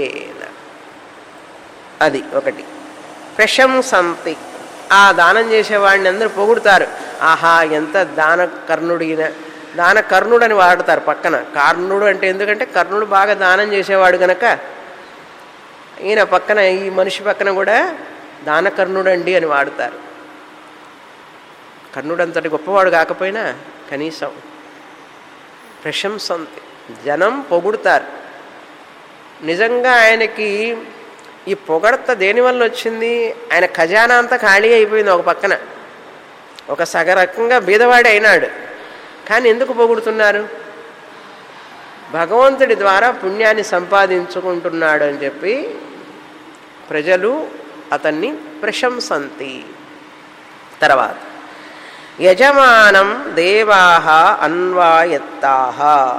అది ఒకటి. ప్రశంసంతి, ఆ దానం చేసేవాడిని అందరూ పొగుడుతారు. ఆహా ఎంత దాన కర్ణుడిన, దాన కర్ణుడు అని వాడతారు పక్కన. కర్ణుడు అంటే ఎందుకంటే కర్ణుడు బాగా దానం చేసేవాడు కనుక ఈయన పక్కన, ఈ మనిషి పక్కన కూడా దానకర్ణుడు అండి అని వాడతారు. కర్ణుడు అంతటి గొప్పవాడు కాకపోయినా కనీసం ప్రశంసంతి, జనం పొగుడుతారు. నిజంగా ఆయనకి ఈ పొగడత దేనివల్ల వచ్చింది? ఆయన ఖజానా అంతా ఖాళీ అయిపోయింది ఒక పక్కన, ఒక సగరకంగా బీదవాడి అయినాడు. కానీ ఎందుకు పొగుడుతున్నారు? భగవంతుడి ద్వారా పుణ్యాన్ని సంపాదించుకుంటున్నాడు అని చెప్పి ప్రజలు అతన్ని ప్రశంసంతి. తర్వాత యజమానం దేవాహ అన్వాయత్తాహ,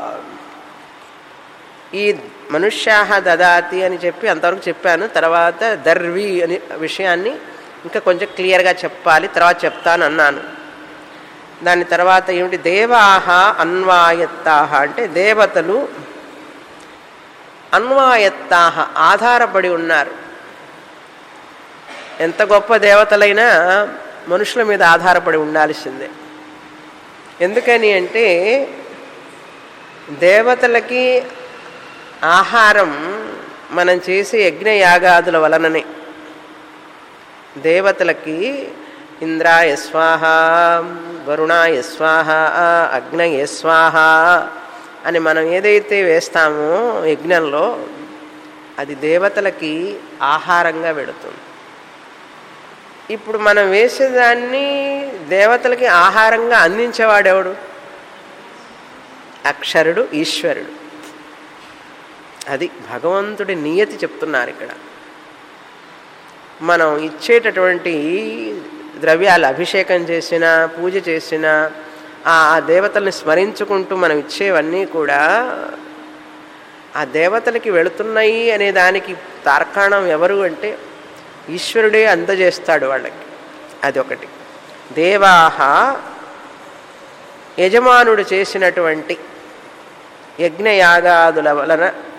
ఈ మనుష్యాహ దదాతి అని చెప్పి అంతవరకు చెప్పాను. తర్వాత దర్వి అనే విషయాన్ని ఇంకా కొంచెం క్లియర్గా చెప్పాలి, తర్వాత చెప్తాను అన్నాను. దాని తర్వాత ఏమిటి? దేవాహ అన్వాయత్తాహ అంటే దేవతలు అన్వాయత్తాహ ఆధారపడి ఉన్నారు. ఎంత గొప్ప దేవతలైనా మనుషుల మీద ఆధారపడి ఉండాల్సిందే. ఎందుకని అంటే దేవతలకి ఆహారం మనం చేసే యజ్ఞయాగాదుల వలననే. దేవతలకి ఇంద్రాయ స్వాహ, వరుణాయ స్వాహ, అగ్నయ స్వాహ అని మనం ఏదైతే వేస్తామో యజ్ఞంలో అది దేవతలకి ఆహారంగా పెడుతుంది. ఇప్పుడు మనం వేసేదాన్ని దేవతలకి ఆహారంగా అందించేవాడెవడు? అక్షరుడు, ఈశ్వరుడు. అది భగవంతుడి నియతి చెప్తున్నారు ఇక్కడ. మనం ఇచ్చేటటువంటి ద్రవ్యాలు అభిషేకం చేసినా పూజ చేసినా ఆ దేవతల్ని స్మరించుకుంటూ మనం ఇచ్చేవన్నీ కూడా ఆ దేవతలకి వెళుతున్నాయి అనే దానికి తార్కాణం ఎవరు అంటే ఈశ్వరుడే అందజేస్తాడు వాళ్ళకి. అది ఒకటి. దేవాహ యజమానుడు చేసినటువంటి యజ్ఞయాగాదుల వలన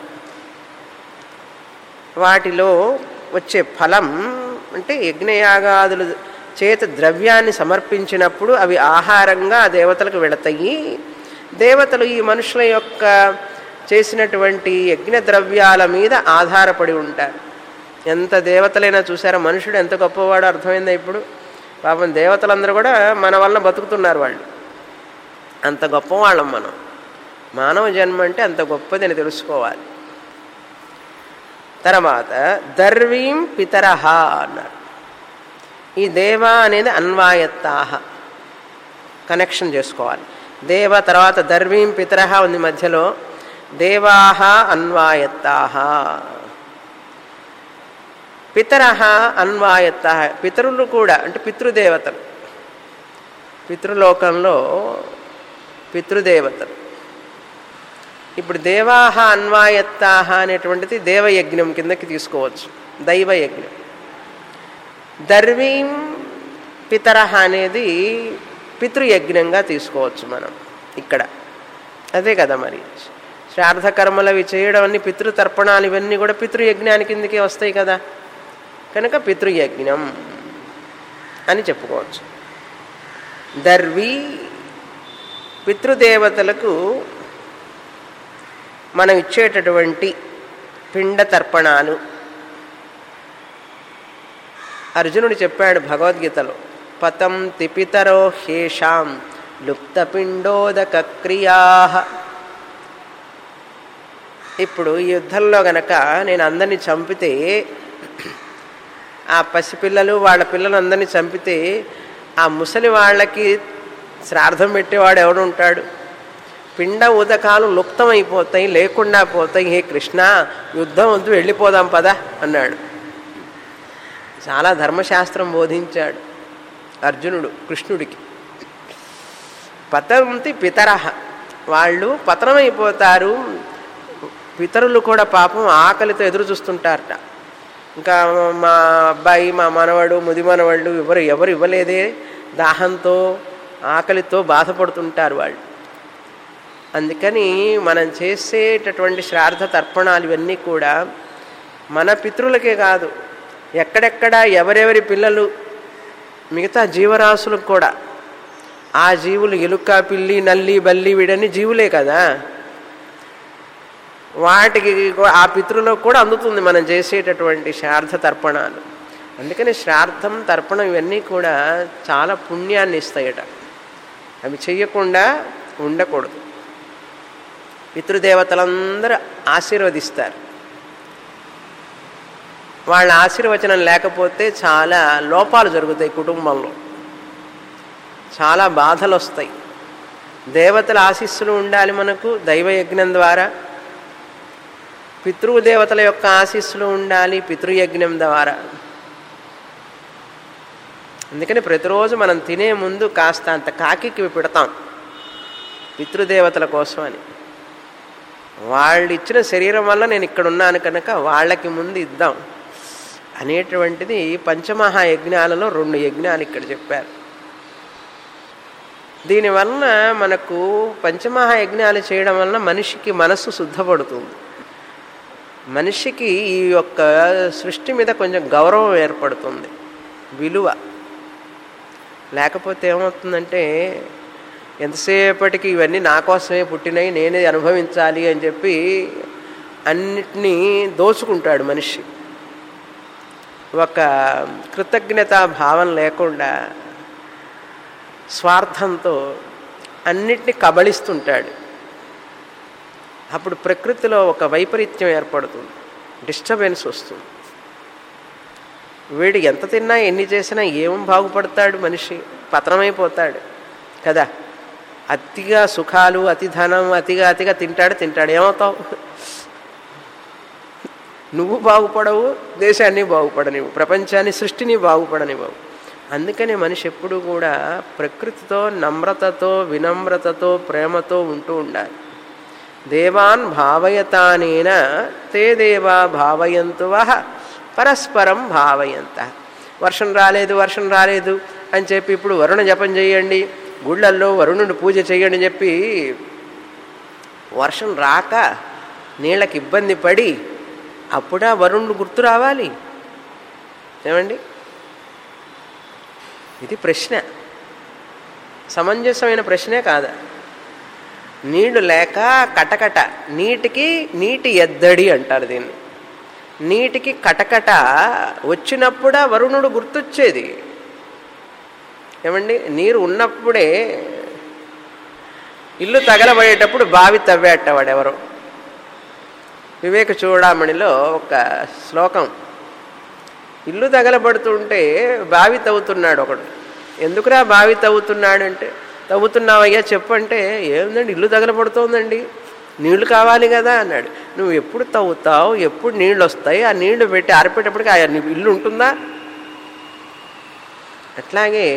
వాటిలో వచ్చే ఫలం అంటే యజ్ఞయాగాదులు చేత ద్రవ్యాన్ని సమర్పించినప్పుడు అవి ఆహారంగా ఆ దేవతలకు వెళతాయి. దేవతలు ఈ మనుషుల యొక్క చేసినటువంటి యజ్ఞ ద్రవ్యాల మీద ఆధారపడి ఉంటారు. ఎంత దేవతలైనా చూసారా, మనుషుడు ఎంత గొప్పవాడో అర్థమైందా ఇప్పుడు? పాపం దేవతలందరూ కూడా మన వలన బతుకుతున్నారు. వాళ్ళు అంత గొప్పవాళ్ళం మనం. మానవ జన్మ అంటే అంత గొప్పదని తెలుసుకోవాలి. తర్వాత దర్వీం పితరహ అన్నారు. ఈ దేవ అనేది అన్వాయత్తాహ కనెక్షన్ చేసుకోవాలి. దేవ తర్వాత దర్వీం పితరహ ఉంది మధ్యలో. దేవాహ అన్వాయత్తాహ, పితరహ అన్వాయత్తాహ, పితరులు కూడా అంటే పితృదేవతలు. పితృలోకంలో పితృదేవతలు. ఇప్పుడు దేవాహ అన్వాయత్తాహ అనేటువంటిది దేవయజ్ఞం కిందకి తీసుకోవచ్చు, దైవయజ్ఞం. దర్వీం పితరహ అనేది పితృయజ్ఞంగా తీసుకోవచ్చు మనం ఇక్కడ. అదే కదా మరి శ్రాద్ధకర్మలు అవి చేయడం అన్ని పితృతర్పణాలు ఇవన్నీ కూడా పితృయజ్ఞాని కిందకే వస్తాయి కదా. కనుక పితృయజ్ఞం అని చెప్పుకోవచ్చు. దర్వి పితృదేవతలకు మనం ఇచ్చేటటువంటి పిండ తర్పణాలు. అర్జునుడు చెప్పాడు భగవద్గీతలో, పతం తిపితరో హేషాం లుప్తపిండోదక క్రియా. ఇప్పుడు ఈ యుద్ధంలో గనక నేను అందరినీ చంపితే, ఆ పసిపిల్లలు వాళ్ళ పిల్లలు అందరినీ చంపితే, ఆ ముసలి వాళ్ళకి శ్రాద్ధం పెట్టేవాడు ఎవడు ఉంటాడు? పిండ ఉదకాలు లుప్తమైపోతాయి, లేకుండా పోతాయి. హే కృష్ణ, యుద్ధం వద్దు, వెళ్ళిపోదాం పద అన్నాడు. చాలా ధర్మశాస్త్రం బోధించాడు అర్జునుడు కృష్ణుడికి. పతంతి పితరహ, వాళ్ళు పతనమైపోతారు. పితరులు కూడా పాపం ఆకలితో ఎదురు చూస్తుంటారట. ఇంకా మా అబ్బాయి, మా మనవడు, ముది మనవాళ్ళు ఎవరు ఎవరు ఇవ్వలేదే, దాహంతో ఆకలితో బాధపడుతుంటారు వాళ్ళు. అందుకని మనం చేసేటటువంటి శ్రాద్ధ తర్పణాలు ఇవన్నీ కూడా మన పితృలకే కాదు, ఎక్కడెక్కడ ఎవరెవరి పిల్లలు మిగతా జీవరాశులకు కూడా, ఆ జీవులు ఎలుక, పిల్లి, నల్లి, బల్లి వీడన్ని జీవులే కదా, వాటికి ఆ పితృలకు కూడా అందుతుంది మనం చేసేటటువంటి శ్రాద్ధ తర్పణాలు. అందుకని శ్రాద్ధం, తర్పణం ఇవన్నీ కూడా చాలా పుణ్యాన్ని ఇస్తాయట. అవి చెయ్యకుండా ఉండకూడదు. పితృదేవతలందరూ ఆశీర్వదిస్తారు. వాళ్ళ ఆశీర్వచనం లేకపోతే చాలా లోపాలు జరుగుతాయి కుటుంబంలో, చాలా బాధలు వస్తాయి. దేవతల ఆశీస్సులు ఉండాలి మనకు దైవయజ్ఞం ద్వారా, పితృదేవతల యొక్క ఆశీస్సులు ఉండాలి పితృయజ్ఞం ద్వారా. అందుకని ప్రతిరోజు మనం తినే ముందు కాస్త అంత కాకికి పెడతాం పితృదేవతల కోసం అని. వాళ్ళు ఇచ్చిన శరీరం వల్ల నేను ఇక్కడ ఉన్నాను కనుక వాళ్ళకి ముందు ఇద్దాం అనేటువంటిది పంచమహాయజ్ఞాలలో రెండు యజ్ఞాలు ఇక్కడ చెప్పారు. దీనివల్ల మనకు పంచమహాయజ్ఞాలు చేయడం వలన మనిషికి మనస్సు శుద్ధపడుతుంది. మనిషికి ఈ యొక్క సృష్టి మీద కొంచెం గౌరవం ఏర్పడుతుంది, విలువ. లేకపోతే ఏమవుతుందంటే, ఎంతసేపటికి ఇవన్నీ నా కోసమే పుట్టినవి, నేనే అనుభవించాలి అని చెప్పి అన్నిటినీ దోచుకుంటాడు మనిషి. ఒక కృతజ్ఞతా భావం లేకుండా స్వార్థంతో అన్నిటినీ కబళిస్తుంటాడు. అప్పుడు ప్రకృతిలో ఒక వైపరీత్యం ఏర్పడుతుంది, డిస్టర్బెన్స్ వస్తుంది. వీడు ఎంత తిన్నా ఎన్ని చేసినా ఏం బాగుపడతాడు మనిషి? పతనమైపోతాడు కదా. అతిగా సుఖాలు, అతి ధనం, అతిగా అతిగా తింటాడు తింటాడు ఏమవుతావు? నువ్వు బాగుపడవు, దేశాన్ని బాగుపడనివ్వు, ప్రపంచాన్ని, సృష్టిని బాగుపడనివ్వవు. అందుకని మనిషి ఎప్పుడు కూడా ప్రకృతితో నమ్రతతో, వినమ్రతతో, ప్రేమతో ఉంటూ ఉండాలి. దేవాన్ భావయతానేన తే దేవా భావయంతు వహ పరస్పరం భావయంత. వర్షం రాలేదు వర్షం రాలేదు అని చెప్పి ఇప్పుడు వరుణ జపం చేయండి, గుళ్ళల్లో వరుణుడు పూజ చేయండి చెప్పి వర్షం రాక నీళ్ళకి ఇబ్బంది పడి అప్పుడా వరుణుడు గుర్తు రావాలి? ఏమండి, ఇది ప్రశ్న, సమంజసమైన ప్రశ్నే కాదా? నీళ్లు లేక కటకట, నీటికి నీటి ఎద్దడి అంటారు దీన్ని. నీటికి కటకట వచ్చినప్పుడా వరుణుడు గుర్తొచ్చేది. ఏమండి, నీరు ఉన్నప్పుడే. ఇల్లు తగలబడేటప్పుడు బావి తవ్వేటవాడు ఎవరో. వివేక చూడామణిలో ఒక శ్లోకం, ఇల్లు తగలబడుతుంటే బావి తవ్వుతున్నాడు ఒకడు. ఎందుకురా బావి తవ్వుతున్నాడు అంటే, తవ్వుతున్నావయ్యా చెప్పంటే, ఏముందండి ఇల్లు తగలబడుతోందండి, నీళ్లు కావాలి కదా అన్నాడు. నువ్వు ఎప్పుడు తవ్వుతావు, ఎప్పుడు నీళ్ళు వస్తాయి, ఆ నీళ్లు పెట్టి ఆరిపోయేటప్పటికి ఆ ఇల్లు ఉంటుందా? అట్లాగే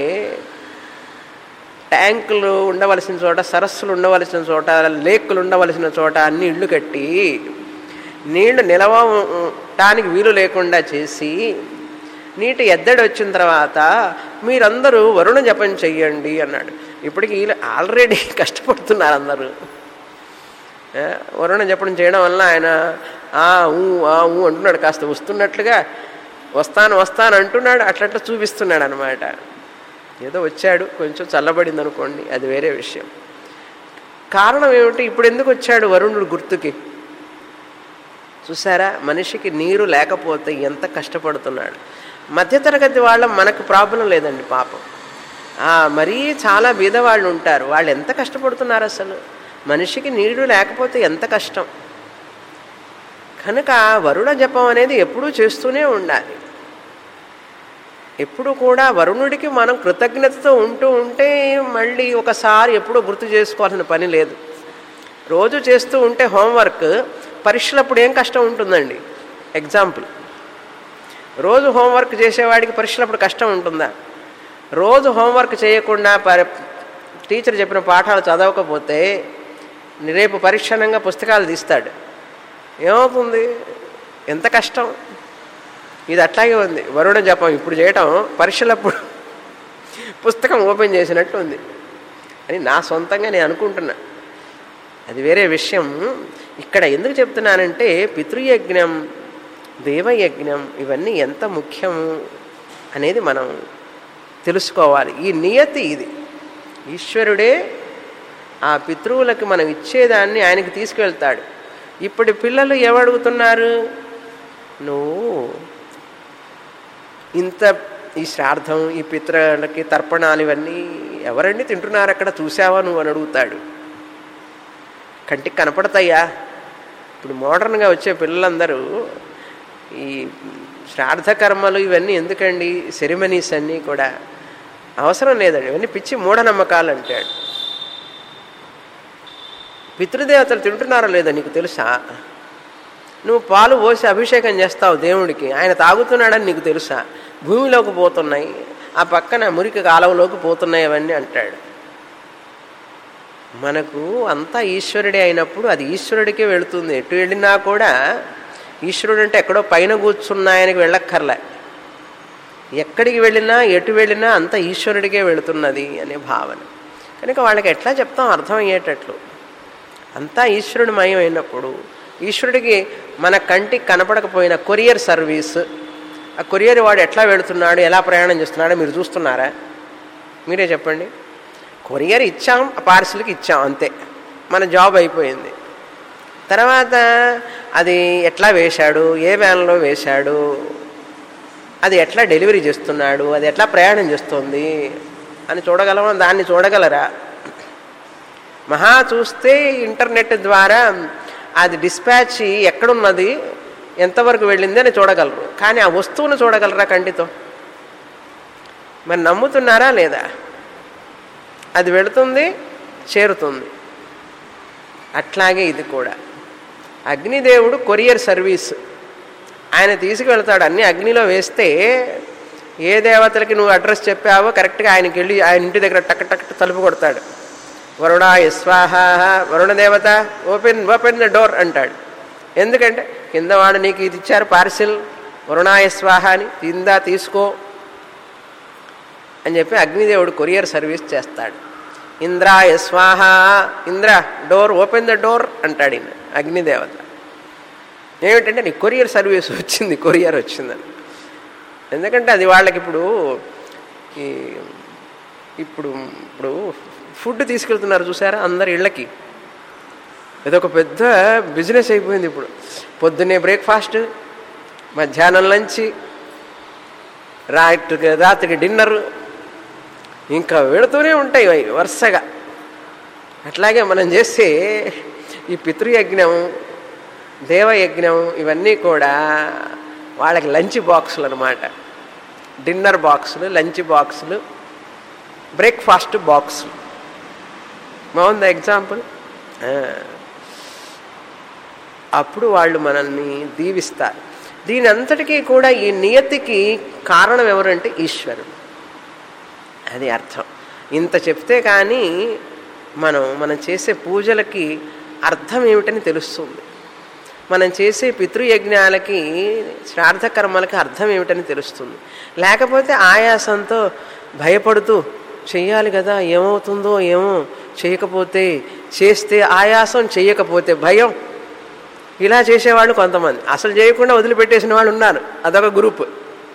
ట్యాంకులు ఉండవలసిన చోట, సరస్సులు ఉండవలసిన చోట, లేకులు ఉండవలసిన చోట అన్ని ఇళ్ళు కట్టి నీళ్లు నిలవటానికి వీలు లేకుండా చేసి నీటి ఎద్దడి వచ్చిన తర్వాత మీరందరూ వరుణ జపం చెయ్యండి అన్నాడు. ఇప్పటికి ఆల్రెడీ కష్టపడుతున్నారు అందరూ. వరుణ జపం చేయడం వల్ల ఆయన ఆ ఊ ఆ ఊ అంటున్నాడు, కాస్త వస్తున్నట్లుగా వస్తాను వస్తాను అంటున్నాడు, అట్లట్లా చూపిస్తున్నాడు అనమాట. ఏదో వచ్చాడు, కొంచెం చల్లబడింది అనుకోండి, అది వేరే విషయం. కారణం ఏమిటి? ఇప్పుడు ఎందుకు వచ్చాడు వరుణుడు గుర్తుకి? చూసారా, మనిషికి నీరు లేకపోతే ఎంత కష్టపడుతున్నాడు. మధ్యతరగతి వాళ్ళ మనకు ప్రాబ్లం లేదండి పాపం. మరీ చాలా బీదవాళ్ళు ఉంటారు, వాళ్ళు ఎంత కష్టపడుతున్నారు అసలు. మనిషికి నీరు లేకపోతే ఎంత కష్టం. కనుక వరుణ జపం అనేది ఎప్పుడూ చేస్తూనే ఉండాలి. ఎప్పుడు కూడా వరుణుడికి మనం కృతజ్ఞతతో ఉంటూ ఉంటే మళ్ళీ ఒకసారి ఎప్పుడూ గుర్తు చేసుకోవాల్సిన పని లేదు. రోజు చేస్తూ ఉంటే హోంవర్క్, పరీక్షలప్పుడు ఏం కష్టం ఉంటుందండి? ఎగ్జాంపుల్, రోజు హోంవర్క్ చేసేవాడికి పరీక్షలప్పుడు కష్టం ఉంటుందా? రోజు హోంవర్క్ చేయకుండా పరి టీచర్ చెప్పిన పాఠాలు చదవకపోతే రేపు పరీక్షణంగా పుస్తకాలు తీస్తాడు, ఏమవుతుంది? ఎంత కష్టం. ఇది అట్లాగే ఉంది వరుణ జపం ఇప్పుడు చేయటం, పరీక్షలప్పుడు పుస్తకం ఓపెన్ చేసినట్టు ఉంది అని నా సొంతంగా నేను అనుకుంటున్నా. అది వేరే విషయం. ఇక్కడ ఎందుకు చెప్తున్నానంటే పితృయజ్ఞం, దేవయజ్ఞం ఇవన్నీ ఎంత ముఖ్యము అనేది మనం తెలుసుకోవాలి. ఈ నియతి ఇది. ఈశ్వరుడే ఆ పితృవులకి మనం ఇచ్చేదాన్ని ఆయనకి తీసుకెళ్తాడు. ఇప్పుడు పిల్లలు ఏమడుగుతున్నారు? నువ్వు ఇంత ఈ శ్రాద్ధం, ఈ పితృలకి తర్పణాలు ఇవన్నీ ఎవరండి తింటున్నారు అక్కడ, చూసావా నువ్వు అని అడుగుతాడు. కంటికి కనపడతాయా? ఇప్పుడు మోడర్న్గా వచ్చే పిల్లలందరూ ఈ శ్రాద్ధ కర్మలు ఇవన్నీ ఎందుకండి, సెరిమనీస్ అన్నీ కూడా అవసరం లేదండి, ఇవన్నీ పిచ్చి మూఢనమ్మకాలు అంటాడు. పితృదేవతలు తింటున్నారో లేదో నీకు తెలుసా? నువ్వు పాలు పోసి అభిషేకం చేస్తావు దేవుడికి, ఆయన తాగుతున్నాడని నీకు తెలుసా? భూమిలోకి పోతున్నాయి, ఆ పక్కన మురికి కాలువలోకి పోతున్నాయి అవన్నీ అంటాడు. మనకు అంతా ఈశ్వరుడే అయినప్పుడు అది ఈశ్వరుడికే వెళుతుంది. ఎటు వెళ్ళినా కూడా ఈశ్వరుడు అంటే ఎక్కడో పైన కూర్చున్నాయనికి వెళ్ళక్కర్లే, ఎక్కడికి వెళ్ళినా ఎటు వెళ్ళినా అంతా ఈశ్వరుడికే వెళుతున్నది అనే భావన. కనుక వాళ్ళకి ఎట్లా చెప్తాం అర్థమయ్యేటట్లు. అంతా ఈశ్వరుడి మయం అయినప్పుడు ఈశ్వరుడికి మన కంటికి కనపడకపోయిన కొరియర్ సర్వీస్, ఆ కొరియర్ వాడు ఎట్లా వెళుతున్నాడు, ఎలా ప్రయాణం చేస్తున్నాడో మీరు చూస్తున్నారా? మీరే చెప్పండి. కొరియర్ ఇచ్చాం, ఆ పార్సిల్కి ఇచ్చాం, అంతే, మన జాబ్ అయిపోయింది. తర్వాత అది ఎట్లా వేశాడు, ఏ వ్యాన్లో వేశాడు, అది ఎట్లా డెలివరీ చేస్తున్నాడు, అది ఎట్లా ప్రయాణం చేస్తుంది అని చూడగలమా? దాన్ని చూడగలరా? మహా చూస్తే ఇంటర్నెట్ ద్వారా అది డిస్పాచ్ ఎక్కడున్నది, ఎంతవరకు వెళ్ళింది అని చూడగలరు. కానీ ఆ వస్తువును చూడగలరా కంటితో? మరి నమ్ముతున్నారా లేదా? అది వెళుతుంది, చేరుతుంది. అట్లాగే ఇది కూడా అగ్నిదేవుడు కొరియర్ సర్వీస్, ఆయన తీసుకువెళ్తాడు. అన్నీ అగ్నిలో వేస్తే ఏ దేవతలకి నువ్వు అడ్రస్ చెప్పావో కరెక్ట్గా ఆయనకి వెళ్ళి ఆయన ఇంటి దగ్గర టక్ టక్ తలుపు కొడతాడు. వరుణాయ స్వాహ, వరుణ దేవత ఓపెన్ ఓపెన్ ద డోర్ అంటాడు. ఎందుకంటే కింద వాడు నీకు ఇది ఇచ్చారు పార్సిల్, వరుణాయ స్వాహ అని, తిందా తీసుకో అని చెప్పి అగ్నిదేవుడు కొరియర్ సర్వీస్ చేస్తాడు. ఇంద్రాయ స్వాహ, Indra door open the door అంటాడు ఈయన అగ్నిదేవత. ఏమిటంటే నీ కొరియర్ సర్వీస్ వచ్చింది, కొరియర్ వచ్చిందని. ఎందుకంటే అది వాళ్ళకి ఇప్పుడు ఈ ఇప్పుడు ఇప్పుడు ఫుడ్ తీసుకెళ్తున్నారు చూసారా అందరు ఇళ్ళకి, ఇదొక పెద్ద బిజినెస్ అయిపోయింది ఇప్పుడు. పొద్దున్నే బ్రేక్ఫాస్ట్, మధ్యాహ్నం లంచ్, రాత్రికి రాత్రికి డిన్నరు, ఇంకా వెళుతూనే ఉంటాయి వరుసగా. అట్లాగే మనం చేసే ఈ పితృయజ్ఞం, దేవయజ్ఞం ఇవన్నీ కూడా వాళ్ళకి లంచ్ బాక్సులు అన్నమాట. డిన్నర్ బాక్సులు, లంచ్ బాక్సులు, బ్రేక్ఫాస్ట్ బాక్సులు. బాగుందా ఎగ్జాంపుల్? అప్పుడు వాళ్ళు మనల్ని దీవిస్తారు. దీని అంతటికీ కూడా ఈ నియతికి కారణం ఎవరంటే ఈశ్వరుడు. అది అర్థం. ఇంత చెప్తే కానీ మనం మనం చేసే పూజలకి అర్థం ఏమిటని తెలుస్తుంది. మనం చేసే పితృయజ్ఞాలకి, శ్రాద్ధ కర్మలకి అర్థం ఏమిటని తెలుస్తుంది. లేకపోతే ఆయాసంతో భయపడుతూ చెయ్యాలి కదా, ఏమవుతుందో ఏమో, చేయకపోతే, చేస్తే ఆయాసం, చేయకపోతే భయం, ఇలా చేసేవాళ్ళు కొంతమంది. అసలు చేయకుండా వదిలిపెట్టేసిన వాళ్ళు ఉన్నారు, అదొక గ్రూప్.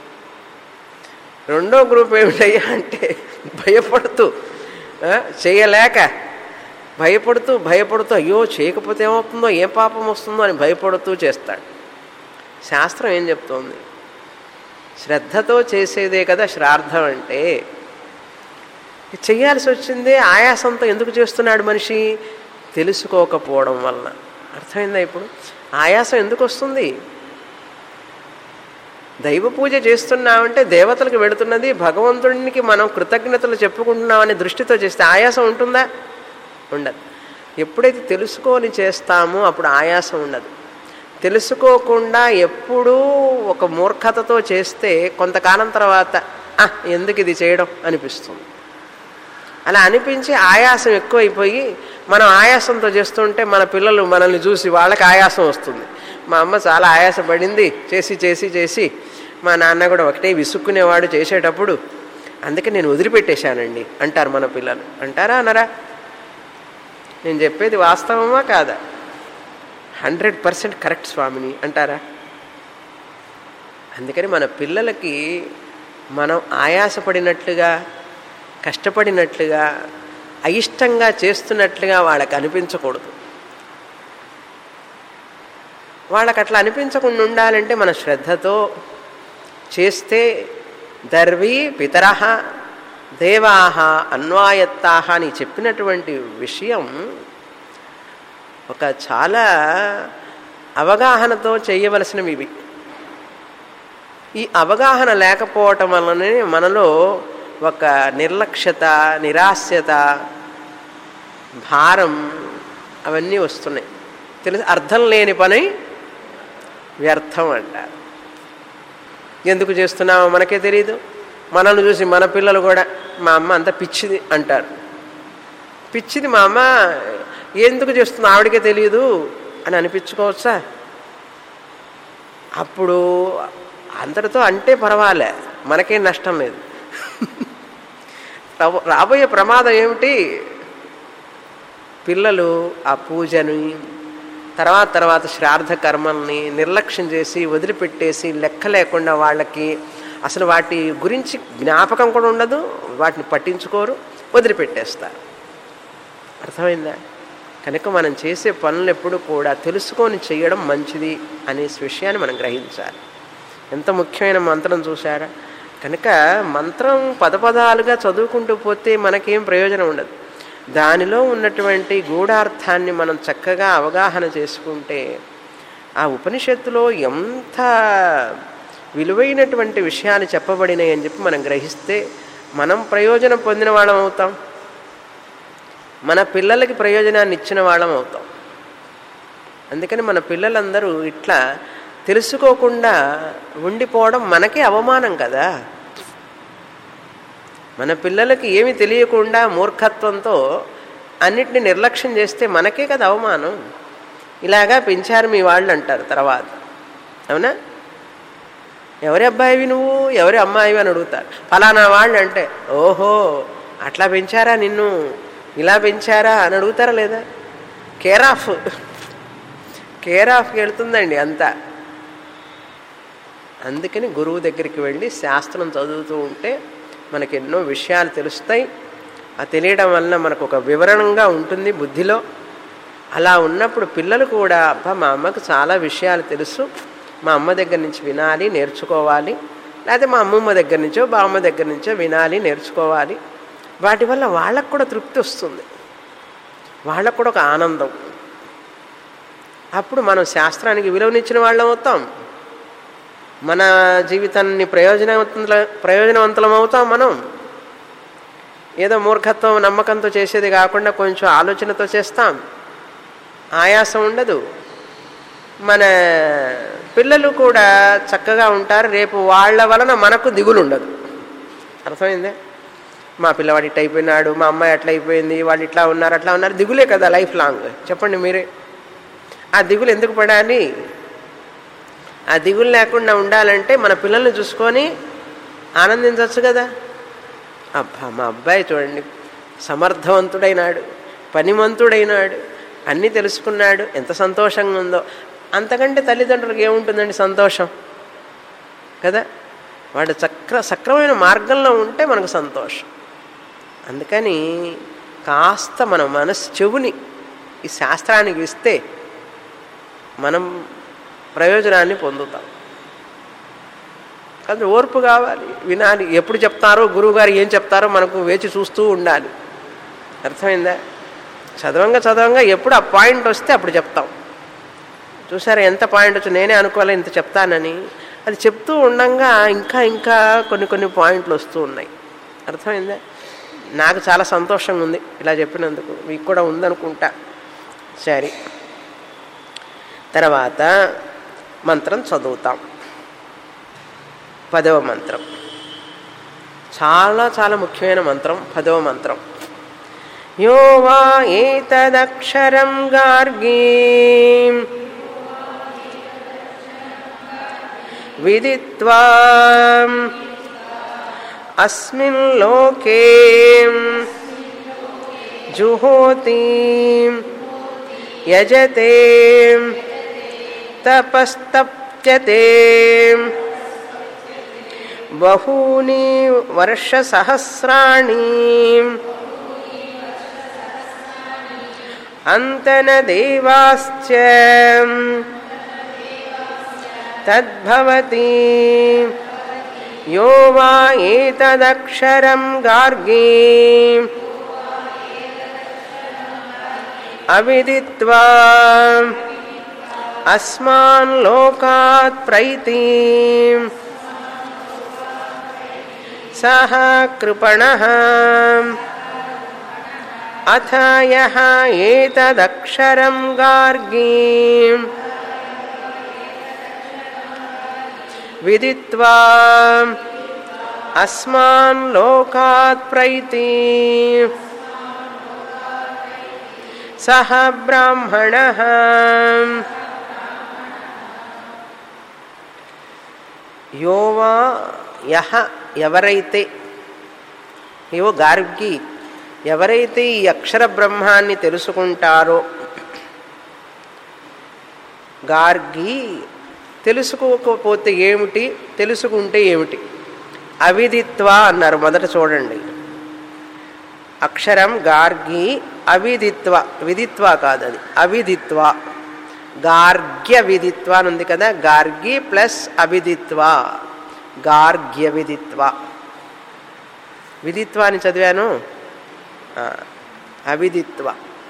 రెండో గ్రూప్ ఏమిటయ్యా అంటే భయపడుతూ చేయలేక భయపడుతూ భయపడుతూ అయ్యో చేయకపోతే ఏమవుతుందో ఏ పాపం వస్తుందో అని భయపడుతూ చేస్తాడు. శాస్త్రం ఏం చెప్తోంది? శ్రద్ధతో చేసేదే కదా శ్రాద్ధం అంటే. చెయ్యాల్సి వచ్చిందే ఆయాసంతో ఎందుకు చేస్తున్నాడు మనిషి? తెలుసుకోకపోవడం వలన. అర్థమైందా? ఇప్పుడు ఆయాసం ఎందుకు వస్తుంది? దైవ పూజ చేస్తున్నామంటే దేవతలకు వెళుతున్నది, భగవంతుడికి మనం కృతజ్ఞతలు చెప్పుకుంటున్నామనే దృష్టితో చేస్తే ఆయాసం ఉంటుందా? ఉండదు. ఎప్పుడైతే తెలుసుకొని చేస్తామో అప్పుడు ఆయాసం ఉండదు. తెలుసుకోకుండా ఎప్పుడూ ఒక మూర్ఖతతో చేస్తే కొంతకాలం తర్వాత ఎందుకు ఇది చేయడం అనిపిస్తుంది. అలా అనిపించి ఆయాసం ఎక్కువైపోయి మనం ఆయాసంతో చేస్తుంటే మన పిల్లలు మనల్ని చూసి వాళ్ళకి ఆయాసం వస్తుంది. మా అమ్మ చాలా ఆయాసపడింది చేసి చేసి చేసి, మా నాన్న కూడా ఒకటే విసుక్కునేవాడు చేసేటప్పుడు, అందుకే నేను వదిలిపెట్టేశానండి అంటారు మన పిల్లలు. అంటారా అనరా? నేను చెప్పేది వాస్తవమా కాదా? హండ్రెడ్ పర్సెంట్ కరెక్ట్ స్వామిని అంటారా? అందుకని మన పిల్లలకి మనం ఆయాసపడినట్లుగా, కష్టపడినట్లుగా, అయిష్టంగా చేస్తున్నట్లుగా వాళ్ళకి అనిపించకూడదు. వాళ్ళకి అట్లా అనిపించకుండా ఉండాలంటే మన శ్రద్ధతో చేస్తే దర్వీ పితరః దేవాః అన్వాయత్తాః అని చెప్పినటువంటి విషయం ఒక చాలా అవగాహనతో చేయవలసినవి ఇవి. ఈ అవగాహన లేకపోవటం వల్లనే మనలో ఒక నిర్లక్ష్యత, నిరాస్యత, భారం అవన్నీ వస్తున్నాయి. తెలుసు, అర్థం లేని పని వ్యర్థం అంటారు. ఎందుకు చేస్తున్నామో మనకే తెలియదు. మనల్ని చూసి మన పిల్లలు కూడా మా అమ్మ అంత పిచ్చిది అంటారు. పిచ్చిది మా అమ్మ, ఎందుకు చేస్తుందో ఆవిడకే తెలియదు అని అనిపించుకోవచ్చా? అప్పుడు అందరితో అంటే పర్వాలే, మనకేం నష్టం లేదు. రాబోయే ప్రమాదం ఏమిటి? పిల్లలు ఆ పూజని తర్వాత తర్వాత శ్రాద్ధ కర్మల్ని నిర్లక్ష్యం చేసి వదిలిపెట్టేసి లెక్క లేకుండా వాళ్ళకి అసలు వాటి గురించి జ్ఞాపకం కూడా ఉండదు, వాటిని పట్టించుకోరు, వదిలిపెట్టేస్తారు. అర్థమైందా? కనుక మనం చేసే పనులు ఎప్పుడు కూడా తెలుసుకొని చేయడం మంచిది అనే విషయాన్ని మనం గ్రహించాలి. ఎంత ముఖ్యమైన మంత్రం చూసారా? కనుక మంత్రం పదపదాలుగా చదువుకుంటూ పోతే మనకేం ప్రయోజనం ఉండదు. దానిలో ఉన్నటువంటి గూఢార్థాన్ని మనం చక్కగా అవగాహన చేసుకుంటే ఆ ఉపనిషత్తులో ఎంత విలువైనటువంటి విషయాలు చెప్పబడినాయి అని చెప్పి మనం గ్రహిస్తే మనం ప్రయోజనం పొందిన వాళ్ళం అవుతాం, మన పిల్లలకి ప్రయోజనాన్ని ఇచ్చిన వాళ్ళం అవుతాం. అందుకని మన పిల్లలందరూ ఇట్లా తెలుసుకోకుండా ఉండిపోవడం మనకే అవమానం కదా. మన పిల్లలకి ఏమి తెలియకుండా మూర్ఖత్వంతో అన్నిటిని నిర్లక్ష్యం చేస్తే మనకే కదా అవమానం. ఇలాగా పెంచారు మీ వాళ్ళు అంటారు తర్వాత. అవునా? ఎవరి అబ్బాయివి నువ్వు, ఎవరి అమ్మాయివి అని అడుగుతారు. ఫలానా వాళ్ళు అంటే ఓహో అట్లా పెంచారా నిన్ను, ఇలా పెంచారా అని అడుగుతారా లేదా? కేర్ ఆఫ్ కేర్ ఆఫ్కి వెళ్తుందండి అంతా. అందుకని గురువు దగ్గరికి వెళ్ళి శాస్త్రం చదువుతూ ఉంటే మనకి ఎన్నో విషయాలు తెలుస్తాయి. ఆ తెలియడం వలన మనకు ఒక వివరణంగా ఉంటుంది బుద్ధిలో. అలా ఉన్నప్పుడు పిల్లలు కూడా అబ్బా మా అమ్మకు చాలా విషయాలు తెలుసు, మా అమ్మ దగ్గర నుంచి వినాలి, నేర్చుకోవాలి, లేకపోతే మా అమ్మమ్మ దగ్గర నుంచో బామ్మ దగ్గర నుంచో వినాలి, నేర్చుకోవాలి. వాటి వల్ల వాళ్ళకు కూడా తృప్తి వస్తుంది, వాళ్ళకు కూడా ఒక ఆనందం. అప్పుడు మనం శాస్త్రానికి విలువనిచ్చిన వాళ్ళం అవుతాం, మన జీవితాన్ని ప్రయోజనవంతుల ప్రయోజనవంతులం అవుతాం. మనం ఏదో మూర్ఖత్వం నమ్మకంతో చేసేది కాకుండా కొంచెం ఆలోచనతో చేస్తాం, ఆయాసం ఉండదు. మన పిల్లలు కూడా చక్కగా ఉంటారు. రేపు వాళ్ళ వలన మనకు దిగులు ఉండదు. అర్థమైందే? మా పిల్లవాడు ఇట్లా అయిపోయినాడు, మా అమ్మాయి అట్లా అయిపోయింది, వాళ్ళు ఇట్లా ఉన్నారు అట్లా ఉన్నారు, దిగులే కదా లైఫ్ లాంగ్. చెప్పండి మీరే, ఆ దిగులు ఎందుకు పడాలి? ఆ దిగులు లేకుండా ఉండాలంటే మన పిల్లల్ని చూసుకొని ఆనందించవచ్చు కదా. అబ్బా మా అబ్బాయి చూడండి సమర్థవంతుడైనాడు, పనిమంతుడైనాడు, అన్నీ తెలుసుకున్నాడు, ఎంత సంతోషంగా ఉందో. అంతకంటే తల్లిదండ్రులకు ఏముంటుందండి సంతోషం కదా. వాడు చక్ర సక్రమైన మార్గంలో ఉంటే మనకు సంతోషం. అందుకని కాస్త మన మనసు చెవుని ఈ శాస్త్రానికి ఇస్తే మనం ప్రయోజనాన్ని పొందుతాం. కానీ ఓర్పు కావాలి, వినాలి. ఎప్పుడు చెప్తారో గురువుగారు ఏం చెప్తారో మనకు వేచి చూస్తూ ఉండాలి. అర్థమైందా? చదవంగా చదవంగా ఎప్పుడు ఆ పాయింట్ వస్తే అప్పుడు చెప్తాం. చూసారా ఎంత పాయింట్ వచ్చి నేనే అనుకోలే ఇంత చెప్తానని. అది చెప్తూ ఉండంగా ఇంకా ఇంకా కొన్ని కొన్ని పాయింట్లు వస్తూ ఉన్నాయి. అర్థమైందా? నాకు చాలా సంతోషంగా ఉంది ఇలా చెప్పినందుకు. మీకు కూడా ఉందనుకుంటా. సరే, తర్వాత మంత్రం చదువుతాం. పదవ మంత్రం చాలా చాలా ముఖ్యమైన మంత్రం. పదవ మంత్రం యో వా ఏతదక్షరం గార్గీం విదిత్వా అస్మిన్ లోకే జుహోతి యజతే తపస్తప్యతే బహూని వర్షసహస్రాణి అంతన దేవాశ్చ తద్భవతి యో వా ఏతదక్షరం గార్గీ అవిదిత్వా అస్మాన్ లోకాత్ ప్రైతి సహ కృపణః అథ యః ఏతదక్షరం గార్గీ విదిత్వా అస్మాన్ లోకాత్ ప్రైతి సహ బ్రాహ్మణః యోవా యహ ఎవరైతే, ఏవో గార్గి ఎవరైతే ఈ అక్షర బ్రహ్మాన్ని తెలుసుకుంటారో, గార్గి తెలుసుకోకపోతే ఏమిటి, తెలుసుకుంటే ఏమిటి? అవిదిత్వ అన్నారు మొదట చూడండి. అక్షరం గార్గి అవిదిత్వ, విదిత్వ కాదు అది, అవిదిత్వ. గార్గ్య విదిత్వ అని ఉంది కదా, గార్గి ప్లస్ అవిదిత్వ, గార్గ్య విదిత్వ. విదిత్వ అని చదివాను, అవిదిత్వ.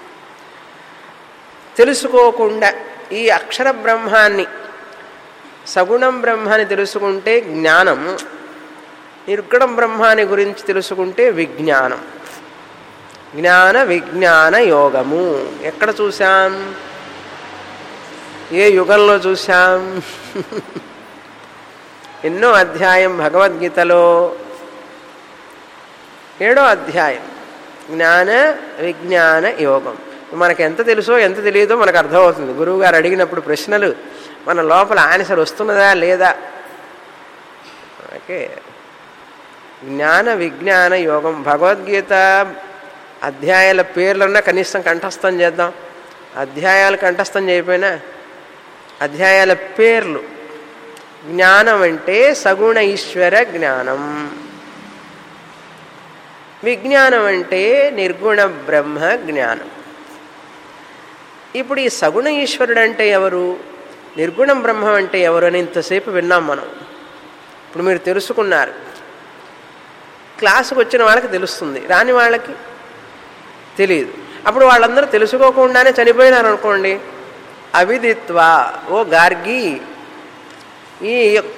తెలుసుకోకుండా ఈ అక్షర బ్రహ్మాన్ని, సగుణం బ్రహ్మాన్ని తెలుసుకుంటే జ్ఞానం, నిర్గుణం బ్రహ్మాన్ని గురించి తెలుసుకుంటే విజ్ఞానం. జ్ఞాన విజ్ఞాన యోగము ఎక్కడ చూసాం? ఏ యుగంలో చూసాం? ఎన్నో అధ్యాయం భగవద్గీతలో, ఏడో అధ్యాయం జ్ఞాన విజ్ఞాన యోగం. మనకు ఎంత తెలుసో ఎంత తెలియదో మనకు అర్థమవుతుంది. గురువు గారు అడిగినప్పుడు ప్రశ్నలు మన లోపల ఆన్సర్ వస్తున్నదా లేదా. ఓకే, జ్ఞాన విజ్ఞాన యోగం. భగవద్గీత అధ్యాయాల పేర్లన్నా కనీసం కంఠస్థం చేద్దాం. అధ్యాయాలు కంఠస్థం చేయకపోయినా అధ్యాయాల పేర్లు. జ్ఞానం అంటే సగుణ ఈశ్వర జ్ఞానం, విజ్ఞానం అంటే నిర్గుణ బ్రహ్మ జ్ఞానం. ఇప్పుడు ఈ సగుణ ఈశ్వరుడు అంటే ఎవరు, నిర్గుణం బ్రహ్మం అంటే ఎవరు అని ఇంతసేపు విన్నాం మనం. ఇప్పుడు మీరు తెలుసుకున్నారు. క్లాసుకు వచ్చిన వాళ్ళకి తెలుస్తుంది, రాని వాళ్ళకి తెలియదు. అప్పుడు వాళ్ళందరూ తెలుసుకోకుండానే చనిపోయినారు అనుకోండి. అవిదిత్వ, ఓ గార్గి, ఈ యొక్క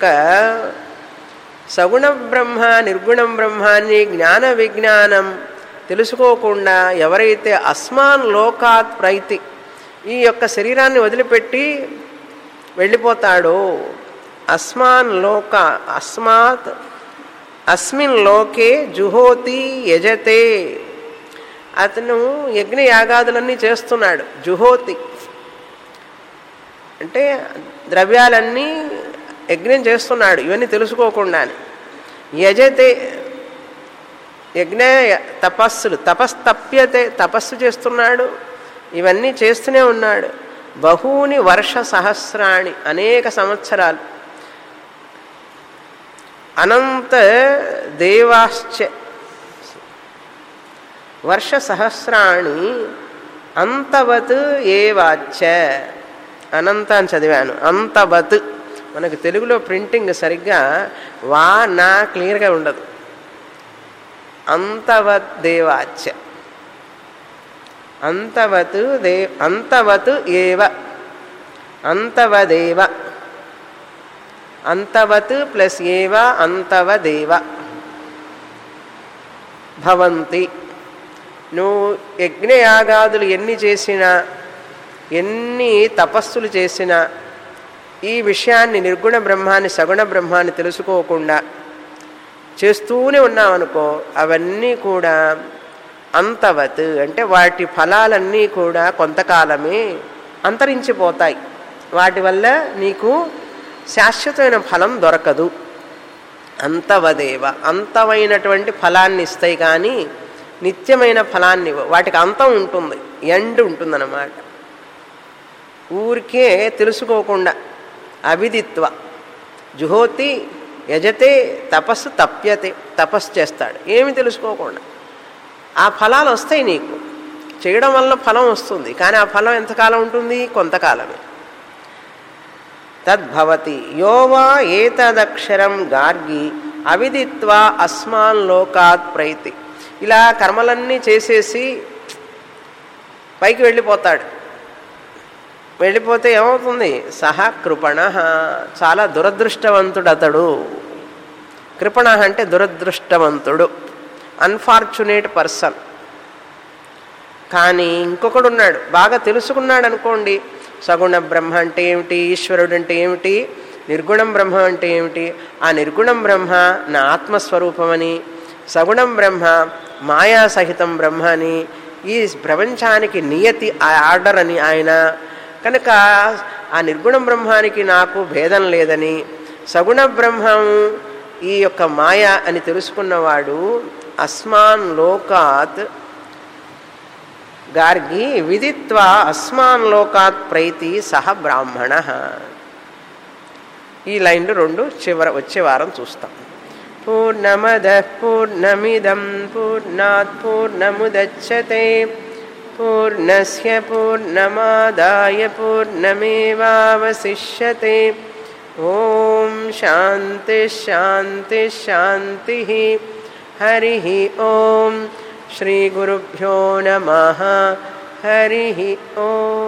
సగుణ బ్రహ్మ నిర్గుణం బ్రహ్మాన్ని జ్ఞాన విజ్ఞానం తెలుసుకోకుండా ఎవరైతే అస్మాన్ లోకాత్ ప్రైతి, ఈ యొక్క శరీరాన్ని వదిలిపెట్టి వెళ్ళిపోతాడో, అస్మాన్ లోక అస్మాత్ అస్మిన్ లోకే జుహోతి యజతే, అతను యజ్ఞ యాగాదులన్నీ చేస్తున్నాడు. జుహోతి అంటే ద్రవ్యాలన్నీ యజ్ఞం చేస్తున్నాడు, ఇవన్నీ తెలుసుకోకుండానే. యజతే యజ్ఞ తపస్సులు, తపస్తప్యతే తపస్సు చేస్తున్నాడు, ఇవన్నీ చేస్తూనే ఉన్నాడు. బహూని వర్ష సహస్రాణి అనేక సంవత్సరాలు. అనంత దేవాశ్చ వర్ష సహస్రాణి అంతవత్ ఏవాచ్చ. అనంత అని చదివాను, అంతవత్. మనకు తెలుగులో ప్రింటింగ్ సరిగ్గా వా నా క్లియర్గా ఉండదు. అంతవత్ దేవాచ్చ, అంతవత్ దే అంతవత్ ఏవ, అంతవదేవ, అంతవత్ ప్లస్ ఏవ అంతవదేవ భవంతి. నువ్వు యజ్ఞయాగాదులు ఎన్ని చేసినా, ఎన్ని తపస్సులు చేసినా ఈ విషయాన్ని, నిర్గుణ బ్రహ్మాన్ని సగుణ బ్రహ్మాన్ని తెలుసుకోకుండా చేస్తూనే ఉన్నామనుకో, అవన్నీ కూడా అంతవత్ అంటే వాటి ఫలాలన్నీ కూడా కొంతకాలమే అంతరించిపోతాయి. వాటి వల్ల నీకు శాశ్వతమైన ఫలం దొరకదు. అంతవదేవ, అంతమైనటువంటి ఫలాన్ని ఇస్తాయి కానీ నిత్యమైన ఫలాన్ని, వాటికి అంతం ఉంటుంది, ఎండ్ ఉంటుందన్నమాట. ఊరికే తెలుసుకోకుండా అవిదిత్వ జుహోతి యజతే తపస్సు తప్యతే, తపస్సు చేస్తాడు ఏమి తెలుసుకోకుండా. ఆ ఫలాలు వస్తాయి నీకు, చేయడం వల్ల ఫలం వస్తుంది, కానీ ఆ ఫలం ఎంతకాలం ఉంటుంది? కొంతకాలమే. తద్భవతి యోవా ఏతదక్షరం గార్గి అవిదిత్వా అస్మాన్ లోకాత్ ప్రైతి. ఇలా కర్మలన్నీ చేసేసి పైకి వెళ్ళిపోతాడు. వెళ్ళిపోతే ఏమవుతుంది? సహ కృపణ, చాలా దురదృష్టవంతుడు అతడు. కృపణ అంటే దురదృష్టవంతుడు, అన్ఫార్చునేట్ పర్సన్. కానీ ఇంకొకడు ఉన్నాడు, బాగా తెలుసుకున్నాడు అనుకోండి, సగుణ బ్రహ్మ అంటే ఏమిటి, ఈశ్వరుడు అంటే ఏమిటి, నిర్గుణం బ్రహ్మ అంటే ఏమిటి, ఆ నిర్గుణం బ్రహ్మ నా ఆత్మస్వరూపమని, సగుణం బ్రహ్మ మాయా సహితం బ్రహ్మ అని, ఈ ప్రపంచానికి నియతి ఆ ఆర్డర్ అని ఆయన కనుక, ఆ నిర్గుణ బ్రహ్మానికి నాకు భేదం లేదని, సగుణ బ్రహ్మం ఈ యొక్క మాయ అని తెలుసుకున్నవాడు అస్మాన్ లోకాత్ గార్గి విదిత్వా అస్మాన్ లోకాత్ ప్రైతి సహ బ్రాహ్మణ. ఈ లైన్లు రెండు చివర వచ్చే వారం చూస్తాం. పూర్ణమద పూర్ణమిదం పూర్ణాత్ పూర్ణముదచ్యతే పూర్ణస్య పూర్ణమాదాయ పూర్ణమేవావశిష్యతే. ఓం శాంతి శాంతి శాంతి. హరి ఓం శ్రీ గురుభ్యో నమః. హరి ఓం.